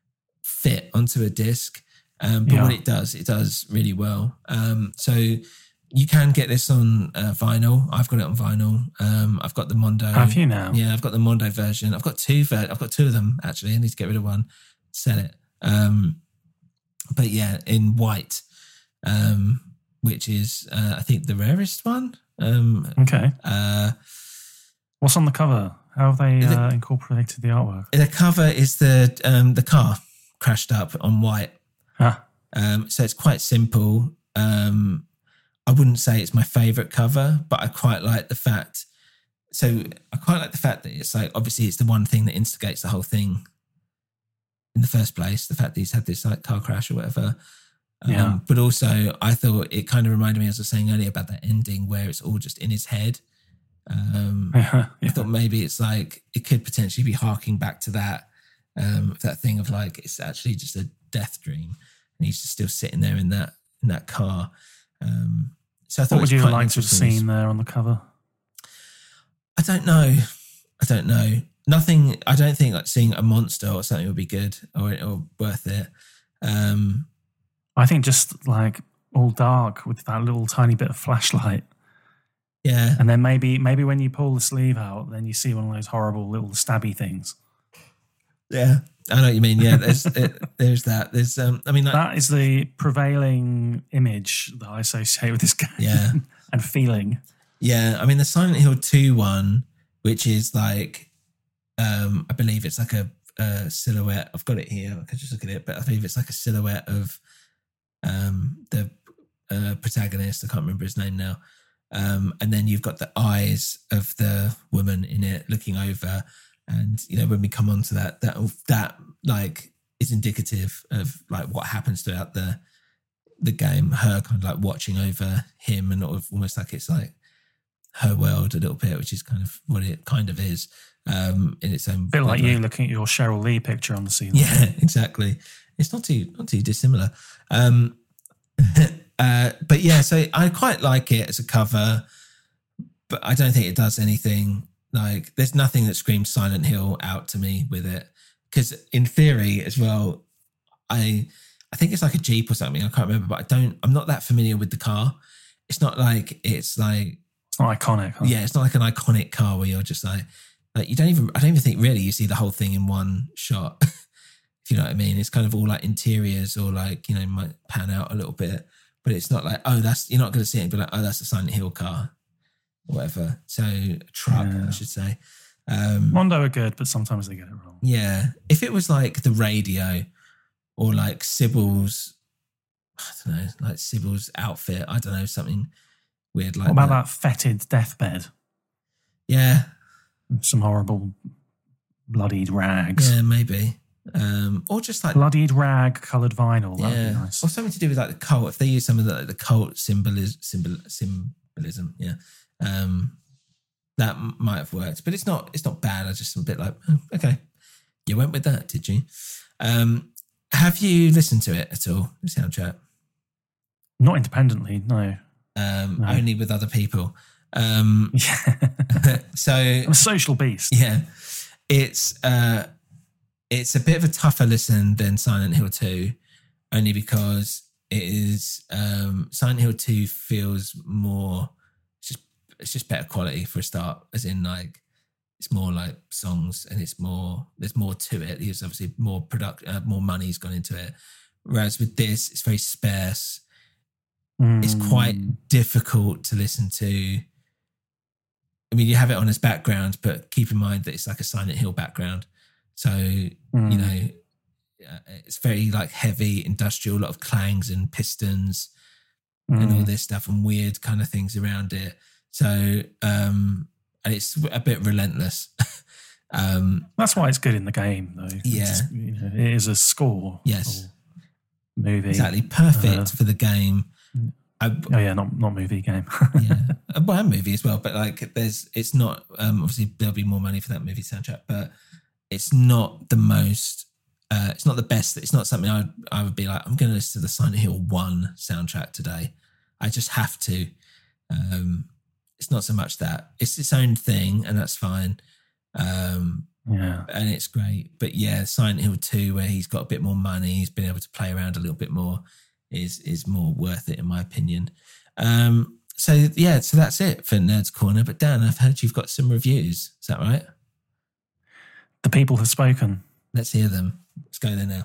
fit onto a disc. Um, but yeah. what it does, it does really well. Um, so you can get this on uh, vinyl. I've got it on vinyl. Um, I've got the Mondo. Have you now? Yeah, I've got the Mondo version. I've got two. Ver- I've got two of them actually. I need to get rid of one, sell it. Um, but yeah, in white. Um, which is, uh, I think, the rarest one. Um, okay. Uh, What's on the cover? How have they uh, the, incorporated the artwork? The cover is the um, the car crashed up on white. Huh. Um, so it's quite simple. Um, I wouldn't say it's my favourite cover, but I quite like the fact. So I quite like the fact that it's like, obviously, it's the one thing that instigates the whole thing in the first place. The fact that he's had this like car crash or whatever. Um, yeah. But also, I thought it kind of reminded me, as I was saying earlier, about that ending where it's all just in his head. Um, yeah. I thought maybe it's like, it could potentially be harking back to that, um, that thing of like, it's actually just a death dream. And he's just still sitting there in that in that car. Um, so I thought, what would you like to have seen there on the cover? I don't know. I don't know. Nothing. I don't think like seeing a monster or something would be good or or worth it. Um, I think just like all dark with that little tiny bit of flashlight. Yeah. And then maybe maybe when you pull the sleeve out, then you see one of those horrible little stabby things. Yeah. I know what you mean. Yeah, there's it, there's that. There's um I mean like, that is the prevailing image that I associate with this game. Yeah. And feeling. Yeah. I mean the Silent Hill two one, which is like um I believe it's like a, a silhouette. I've got it here. I could just look at it, but I believe it's like a silhouette of um the uh, protagonist. I can't remember his name now. Um, and then you've got the eyes of the woman in it looking over. And, you know, when we come on to that, that, that like is indicative of like what happens throughout the, the game, her kind of like watching over him and almost like it's like her world a little bit, which is kind of what it kind of is um, in its own. A bit like way. you looking at your Cheryl Lee picture on the ceiling. Yeah, exactly. It's not too, not too dissimilar. Um, uh, but yeah, so I quite like it as a cover, but I don't think it does anything. Like, there's nothing that screams Silent Hill out to me with it. Because in theory as well, I I think it's like a Jeep or something. I can't remember, but I don't. I'm not that familiar with the car. It's not like it's like it's not iconic. Huh? Yeah, it's not like an iconic car where you're just like like you don't even. I don't even think really you see the whole thing in one shot. If you know what I mean, it's kind of all like interiors or like, you know, might pan out a little bit, but it's not like, oh, that's you're not going to see it and be like, oh, that's a Silent Hill car, or whatever. So a truck, yeah. I should say. Um, Mondo are good, but sometimes they get it wrong. Yeah, if it was like the radio. Or like Sybil's, I don't know, like Sybil's outfit. I don't know, something weird like that. What about that, that fetid deathbed? Yeah. Some horrible bloodied rags. Yeah, maybe. Um, or just like... Bloodied rag coloured vinyl. That'd yeah. be nice. Or something to do with like the cult. If they use some of the, like, the cult symbolism, symbol, symbolism, yeah. Um, that might have worked. But it's not It's not bad. I just am a bit like, oh, okay. You went with that, did you? Um... Have you listened to it at all, the soundtrack? Not independently, no. Um, no. Only with other people. Um, yeah. So I'm a social beast. Yeah. It's uh, it's a bit of a tougher listen than Silent Hill two, only because it is um, Silent Hill two feels more it's just it's just better quality for a start, as in like it's more like songs and it's more, there's more to it. There's obviously more product, uh, more money's gone into it. Whereas with this, it's very sparse. Mm. It's quite difficult to listen to. I mean, you have it on as background, but keep in mind that it's like a Silent Hill background. So, mm. you know, uh, it's very like heavy, industrial, a lot of clangs and pistons mm. and all this stuff and weird kind of things around it. So, um, and it's a bit relentless. um, That's why it's good in the game, though. Yeah. It's, you know, it is a score. Yes. Movie. Exactly. Perfect uh, for the game. I, oh, yeah, not not movie game. yeah. Well, and movie as well. But like, there's, it's not, um, obviously, there'll be more money for that movie soundtrack, but it's not the most, uh, it's not the best. It's not something I would, I would be like, I'm going to listen to the Silent Hill one soundtrack today. I just have to. Um, It's not so much that. It's its own thing, and that's fine. Um, yeah. And it's great. But yeah, Silent Hill two, where he's got a bit more money, he's been able to play around a little bit more, is is more worth it, in my opinion. Um, so yeah, so that's it for Nerds Corner. But Dan, I've heard you've got some reviews. Is that right? The people have spoken. Let's hear them. Let's go there now.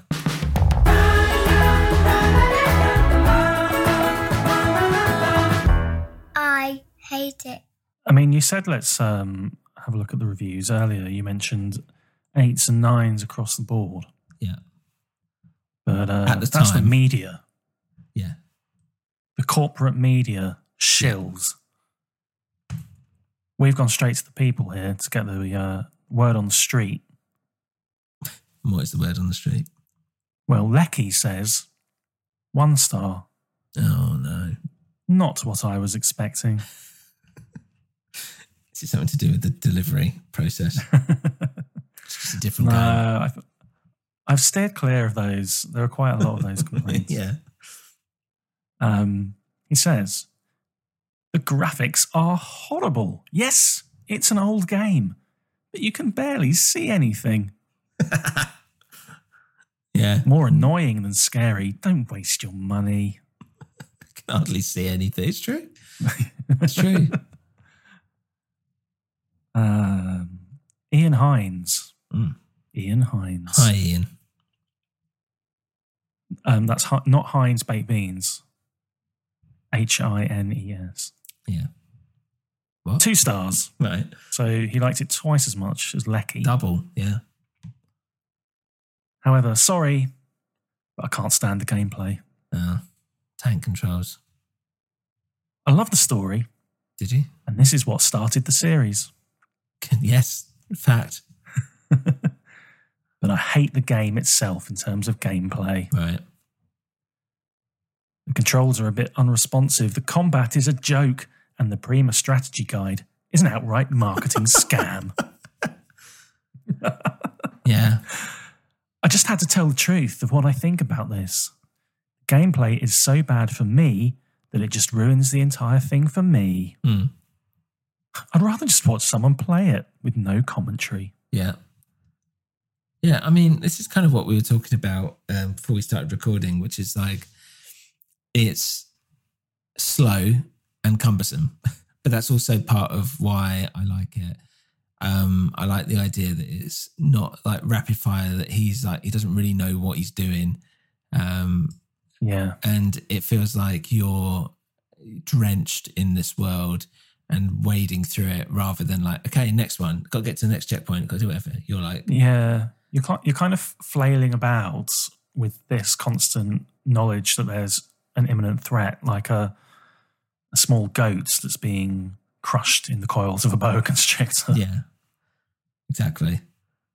I hate it. I mean, you said let's um, have a look at the reviews earlier. You mentioned eights and nines across the board. Yeah. But uh, at the that's time, the media. Yeah. The corporate media shills. We've gone straight to the people here to get the uh, word on the street. What is the word on the street? Well, Lecky says one star. Oh, no. Not what I was expecting. Is it something to do with the delivery process? It's just a different no, game. I've, I've steered clear of those. There are quite a lot of those complaints. Yeah. Um, he says, the graphics are horrible. Yes, it's an old game, but you can barely see anything. Yeah. More annoying than scary. Don't waste your money. I can hardly see anything. It's true. It's true. um, Ian Hines. Mm. Ian Hines. Hi, Ian. Um, that's hi- not Heinz baked beans. H I N E S. Yeah. What? Two stars. Right. So he liked it twice as much as Lecky. Double, yeah. However, sorry, but I can't stand the gameplay. Uh, tank controls. I love the story. Did he? And this is what started the series. Yes, fact. But I hate the game itself in terms of gameplay. Right. The controls are a bit unresponsive. The combat is a joke. And the Prima strategy guide is an outright marketing scam. Yeah. I just had to tell the truth of what I think about this. Gameplay is so bad for me that it just ruins the entire thing for me. Mm. I'd rather just watch someone play it with no commentary. Yeah. Yeah, I mean, this is kind of what we were talking about um, before we started recording, which is like, it's slow and cumbersome, but that's also part of why I like it. Um, I like the idea that it's not like rapid fire, that he's like, he doesn't really know what he's doing. Um, yeah. And it feels like you're drenched in this world and wading through it rather than like, okay, next one, got to get to the next checkpoint, got to do whatever. You're like, yeah, you're, you're kind of flailing about with this constant knowledge that there's an imminent threat, like a, a small goat that's being crushed in the coils of a boa constrictor. Yeah, exactly.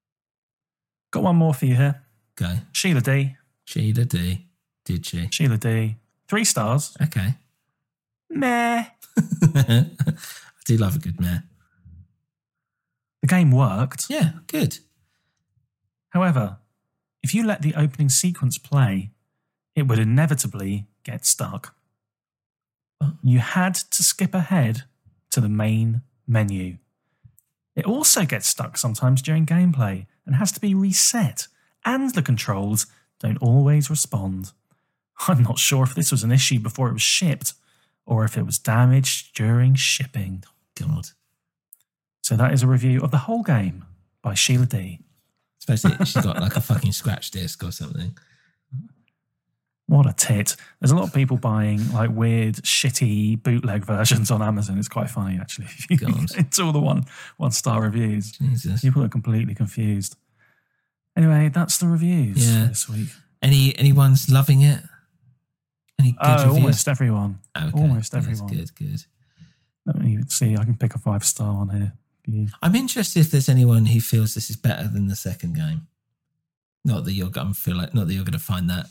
Got one more for you here. Go. Sheila D. Sheila D. Did she? Sheila D. Three stars. Okay. Meh. I do love a good meh. The game worked. Yeah, good. However, if you let the opening sequence play, it would inevitably get stuck. You had to skip ahead to the main menu. It also gets stuck sometimes during gameplay and has to be reset, and the controls don't always respond. I'm not sure if this was an issue before it was shipped or if it was damaged during shipping. God. So that is a review of the whole game by Sheila D. Especially she's got like a fucking scratch disc or something. What a tit. There's a lot of people buying like weird, shitty bootleg versions on Amazon. It's quite funny, actually. It's all the one one star reviews. Jesus. People are completely confused. Anyway, that's the reviews Yeah. for this week. Any anyone's loving it? Any good Oh, reviews? almost everyone. Okay. Almost Yes, everyone. good, good. Let me see. I can pick a five star one here for you. I'm interested if there's anyone who feels this is better than the second game. Not that you're going to feel like, not that you're going to find that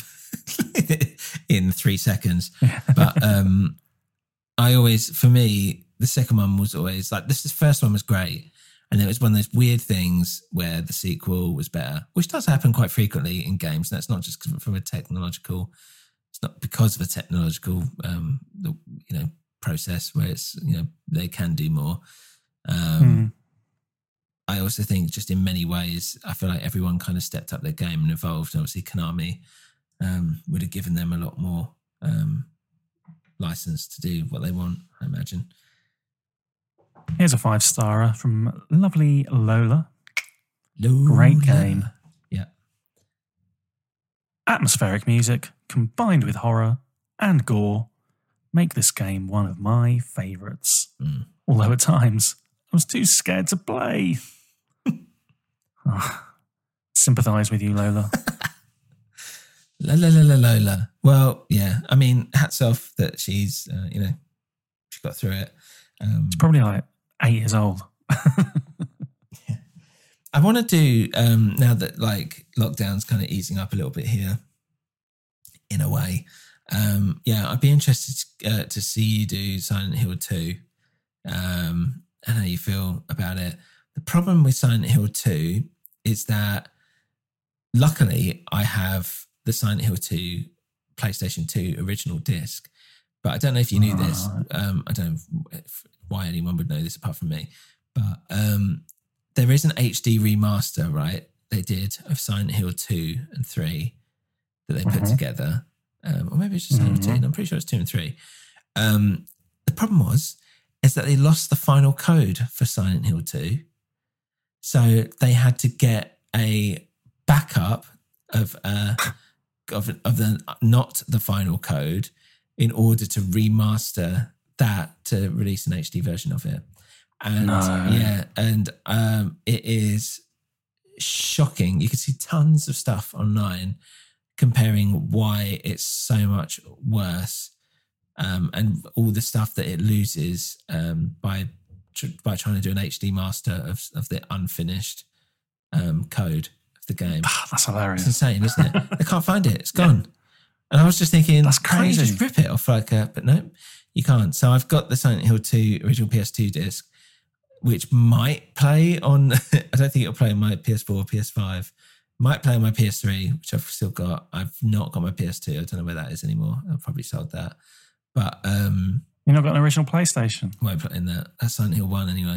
in three seconds. But um, I always, for me, the second one was always like, this, this first one was great. And it was one of those weird things where the sequel was better, which does happen quite frequently in games. And that's not just from a technological, it's not because of a technological, um, you know, process where it's, you know, they can do more. Um, Hmm. I also think just in many ways, I feel like everyone kind of stepped up their game and evolved. And obviously Konami um, would have given them a lot more um, license to do what they want, I imagine. Here's a five starer from lovely Lola. Lola. Great game. Yeah. Atmospheric music combined with horror and gore make this game one of my favourites. Mm. Although at times I was too scared to play. Oh, sympathise with you, Lola. La la la la Lola. Well, yeah. I mean, hats off that she's, uh, you know, she got through it. Um, She's probably like eight years old. yeah. I want to do, um, now that like lockdown's kind of easing up a little bit here, in a way. Um, yeah, I'd be interested to, uh, to see you do Silent Hill two. Um, and how you feel about it. The problem with Silent Hill two is that luckily I have the Silent Hill two PlayStation two original disc, but I don't know if you knew this. Um, I don't know if, why anyone would know this apart from me, but um, there is an H D remaster, right? They did of Silent Hill two and three that they put Mm-hmm. together. Um, or maybe it's just Silent Hill two. I'm pretty sure it's two and three. Um, the problem was, is that they lost the final code for Silent Hill two. So they had to get a backup of uh, of, of the not the final code in order to remaster that to release an H D version of it. And No. yeah, and um, it is shocking. You can see tons of stuff online comparing why it's so much worse Um, and all the stuff that it loses um, by tr- by trying to do an H D master of, of the unfinished um, code of the game. That's hilarious. It's insane, isn't it? They can't find it. It's gone. And I was just thinking, that's can't you crazy. just rip it off like a, but no, you can't. So I've got the Silent Hill two original P S two disc, which might play on, I don't think it'll play on my P S four or P S five. Might play on my P S three, which I've still got. I've not got my P S two. I don't know where that is anymore. I've probably sold that. But um, you've not got an original PlayStation? Won't put in that. That's Silent Hill one anyway.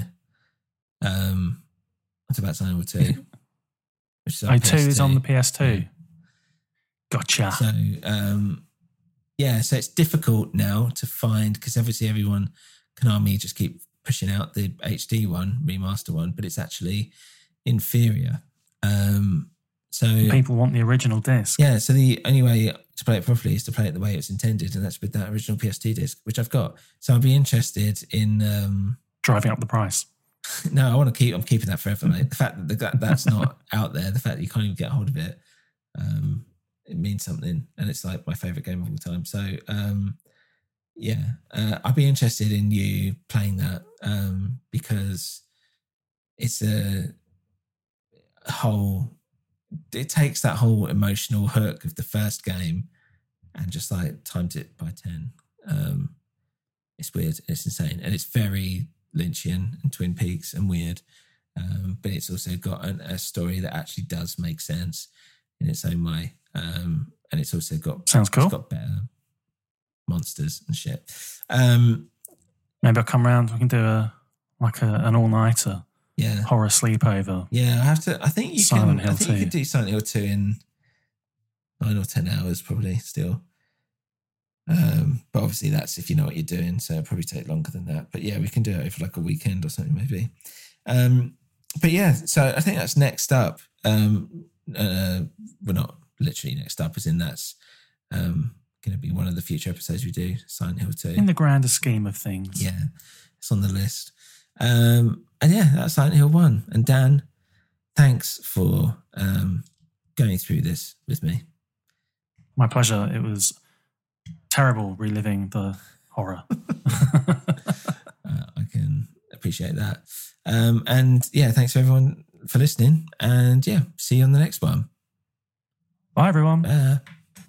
Um, What about Silent Hill two? Which is oh, two is on the P S two. Yeah. Gotcha. So, um, yeah, so it's difficult now to find, because obviously everyone, Konami just keep pushing out the H D one, remaster one, but it's actually inferior. Um, so people want the original disc. Yeah, so the only way to play it properly is to play it the way it's intended, and that's with that original P S two disc, which I've got. So I'll be interested in um, driving up the price. No, I want to keep. I'm keeping that forever, mate. The fact that the, that's not out there, the fact that you can't even get hold of it, um, it means something, and it's like my favorite game of all time. So, um, yeah, uh, I'd be interested in you playing that um, because it's a whole. It takes that whole emotional hook of the first game and just like times it by ten. Um, it's weird. It's insane, and it's very Lynchian and Twin Peaks and weird, um, but it's also got an, a story that actually does make sense in its own way, um, and it's also got sounds cool. It's got better monsters and shit. Um, Maybe I'll come round. We can do a like a, an all nighter, yeah, horror sleepover. Yeah, I have to. I think you Silent can. Hill I think two. you could do Silent Hill two in nine or ten hours, probably still. Um, but obviously that's if you know what you're doing, so it'll probably take longer than that. But yeah, we can do it over like a weekend or something maybe. Um, but yeah, so I think that's next up. Um, uh, we're not literally next up, as in that's um, going to be one of the future episodes we do, Silent Hill two. In the grander scheme of things. Yeah, it's on the list. Um, and yeah, that's Silent Hill one. And Dan, thanks for um, going through this with me. My pleasure. It was terrible reliving the horror. uh, I can appreciate that. Um, and yeah, thanks for everyone for listening. And yeah, see you on the next one. Bye, everyone. Bye.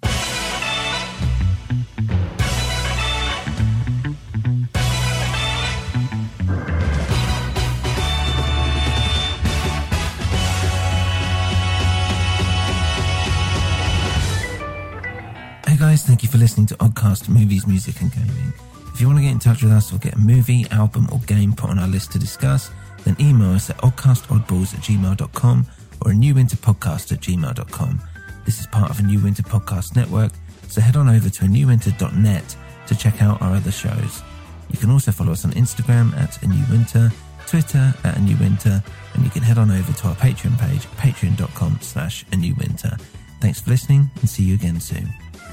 Hey guys, thank you for listening to Oddcast Movies, Music and Gaming. If you want to get in touch with us or get a movie, album or game put on our list to discuss, then email us at oddcastoddballs at gmail dot com or a new winter podcast at gmail dot com. This is part of a New Winter Podcast network, so head on over to a new winter dot net to check out our other shows. You can also follow us on Instagram at A New Winter, Twitter at A New Winter, and you can head on over to our Patreon page, patreon dot com slash A New Winter. Thanks for listening and see you again soon.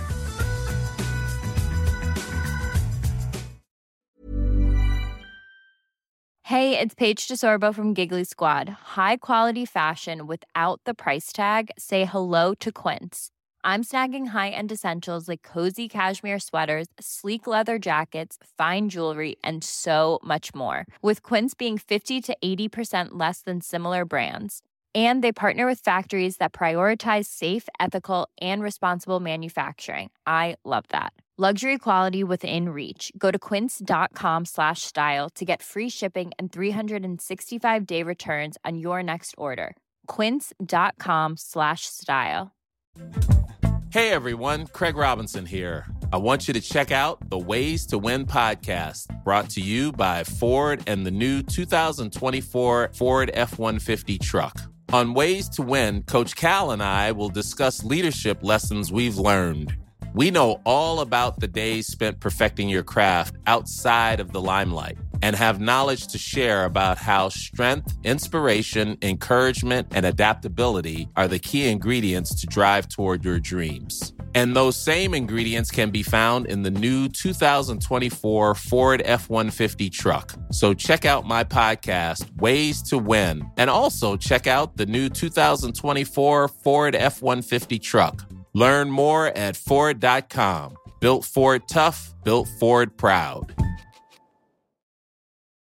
Hey, it's Paige DeSorbo from Giggly Squad. High quality fashion without the price tag. Say hello to Quince. I'm snagging high-end essentials like cozy cashmere sweaters, sleek leather jackets, fine jewelry, and so much more. With Quince being fifty to eighty percent less than similar brands. And they partner with factories that prioritize safe, ethical, and responsible manufacturing. I love that. Luxury quality within reach. Go to quince.com slash style to get free shipping and three sixty-five day returns on your next order. Quince.com slash style. Hey everyone, Craig Robinson here. I want you to check out the Ways to Win podcast, brought to you by Ford and the new two thousand twenty-four Ford F one fifty truck. On Ways to Win, Coach Cal and I will discuss leadership lessons we've learned. We know all about the days spent perfecting your craft outside of the limelight and have knowledge to share about how strength, inspiration, encouragement, and adaptability are the key ingredients to drive toward your dreams. And those same ingredients can be found in the new two thousand twenty-four Ford F one fifty truck. So check out my podcast, Ways to Win, and also check out the new two thousand twenty-four Ford F one fifty truck. Learn more at Ford dot com. Built Ford tough, built Ford proud.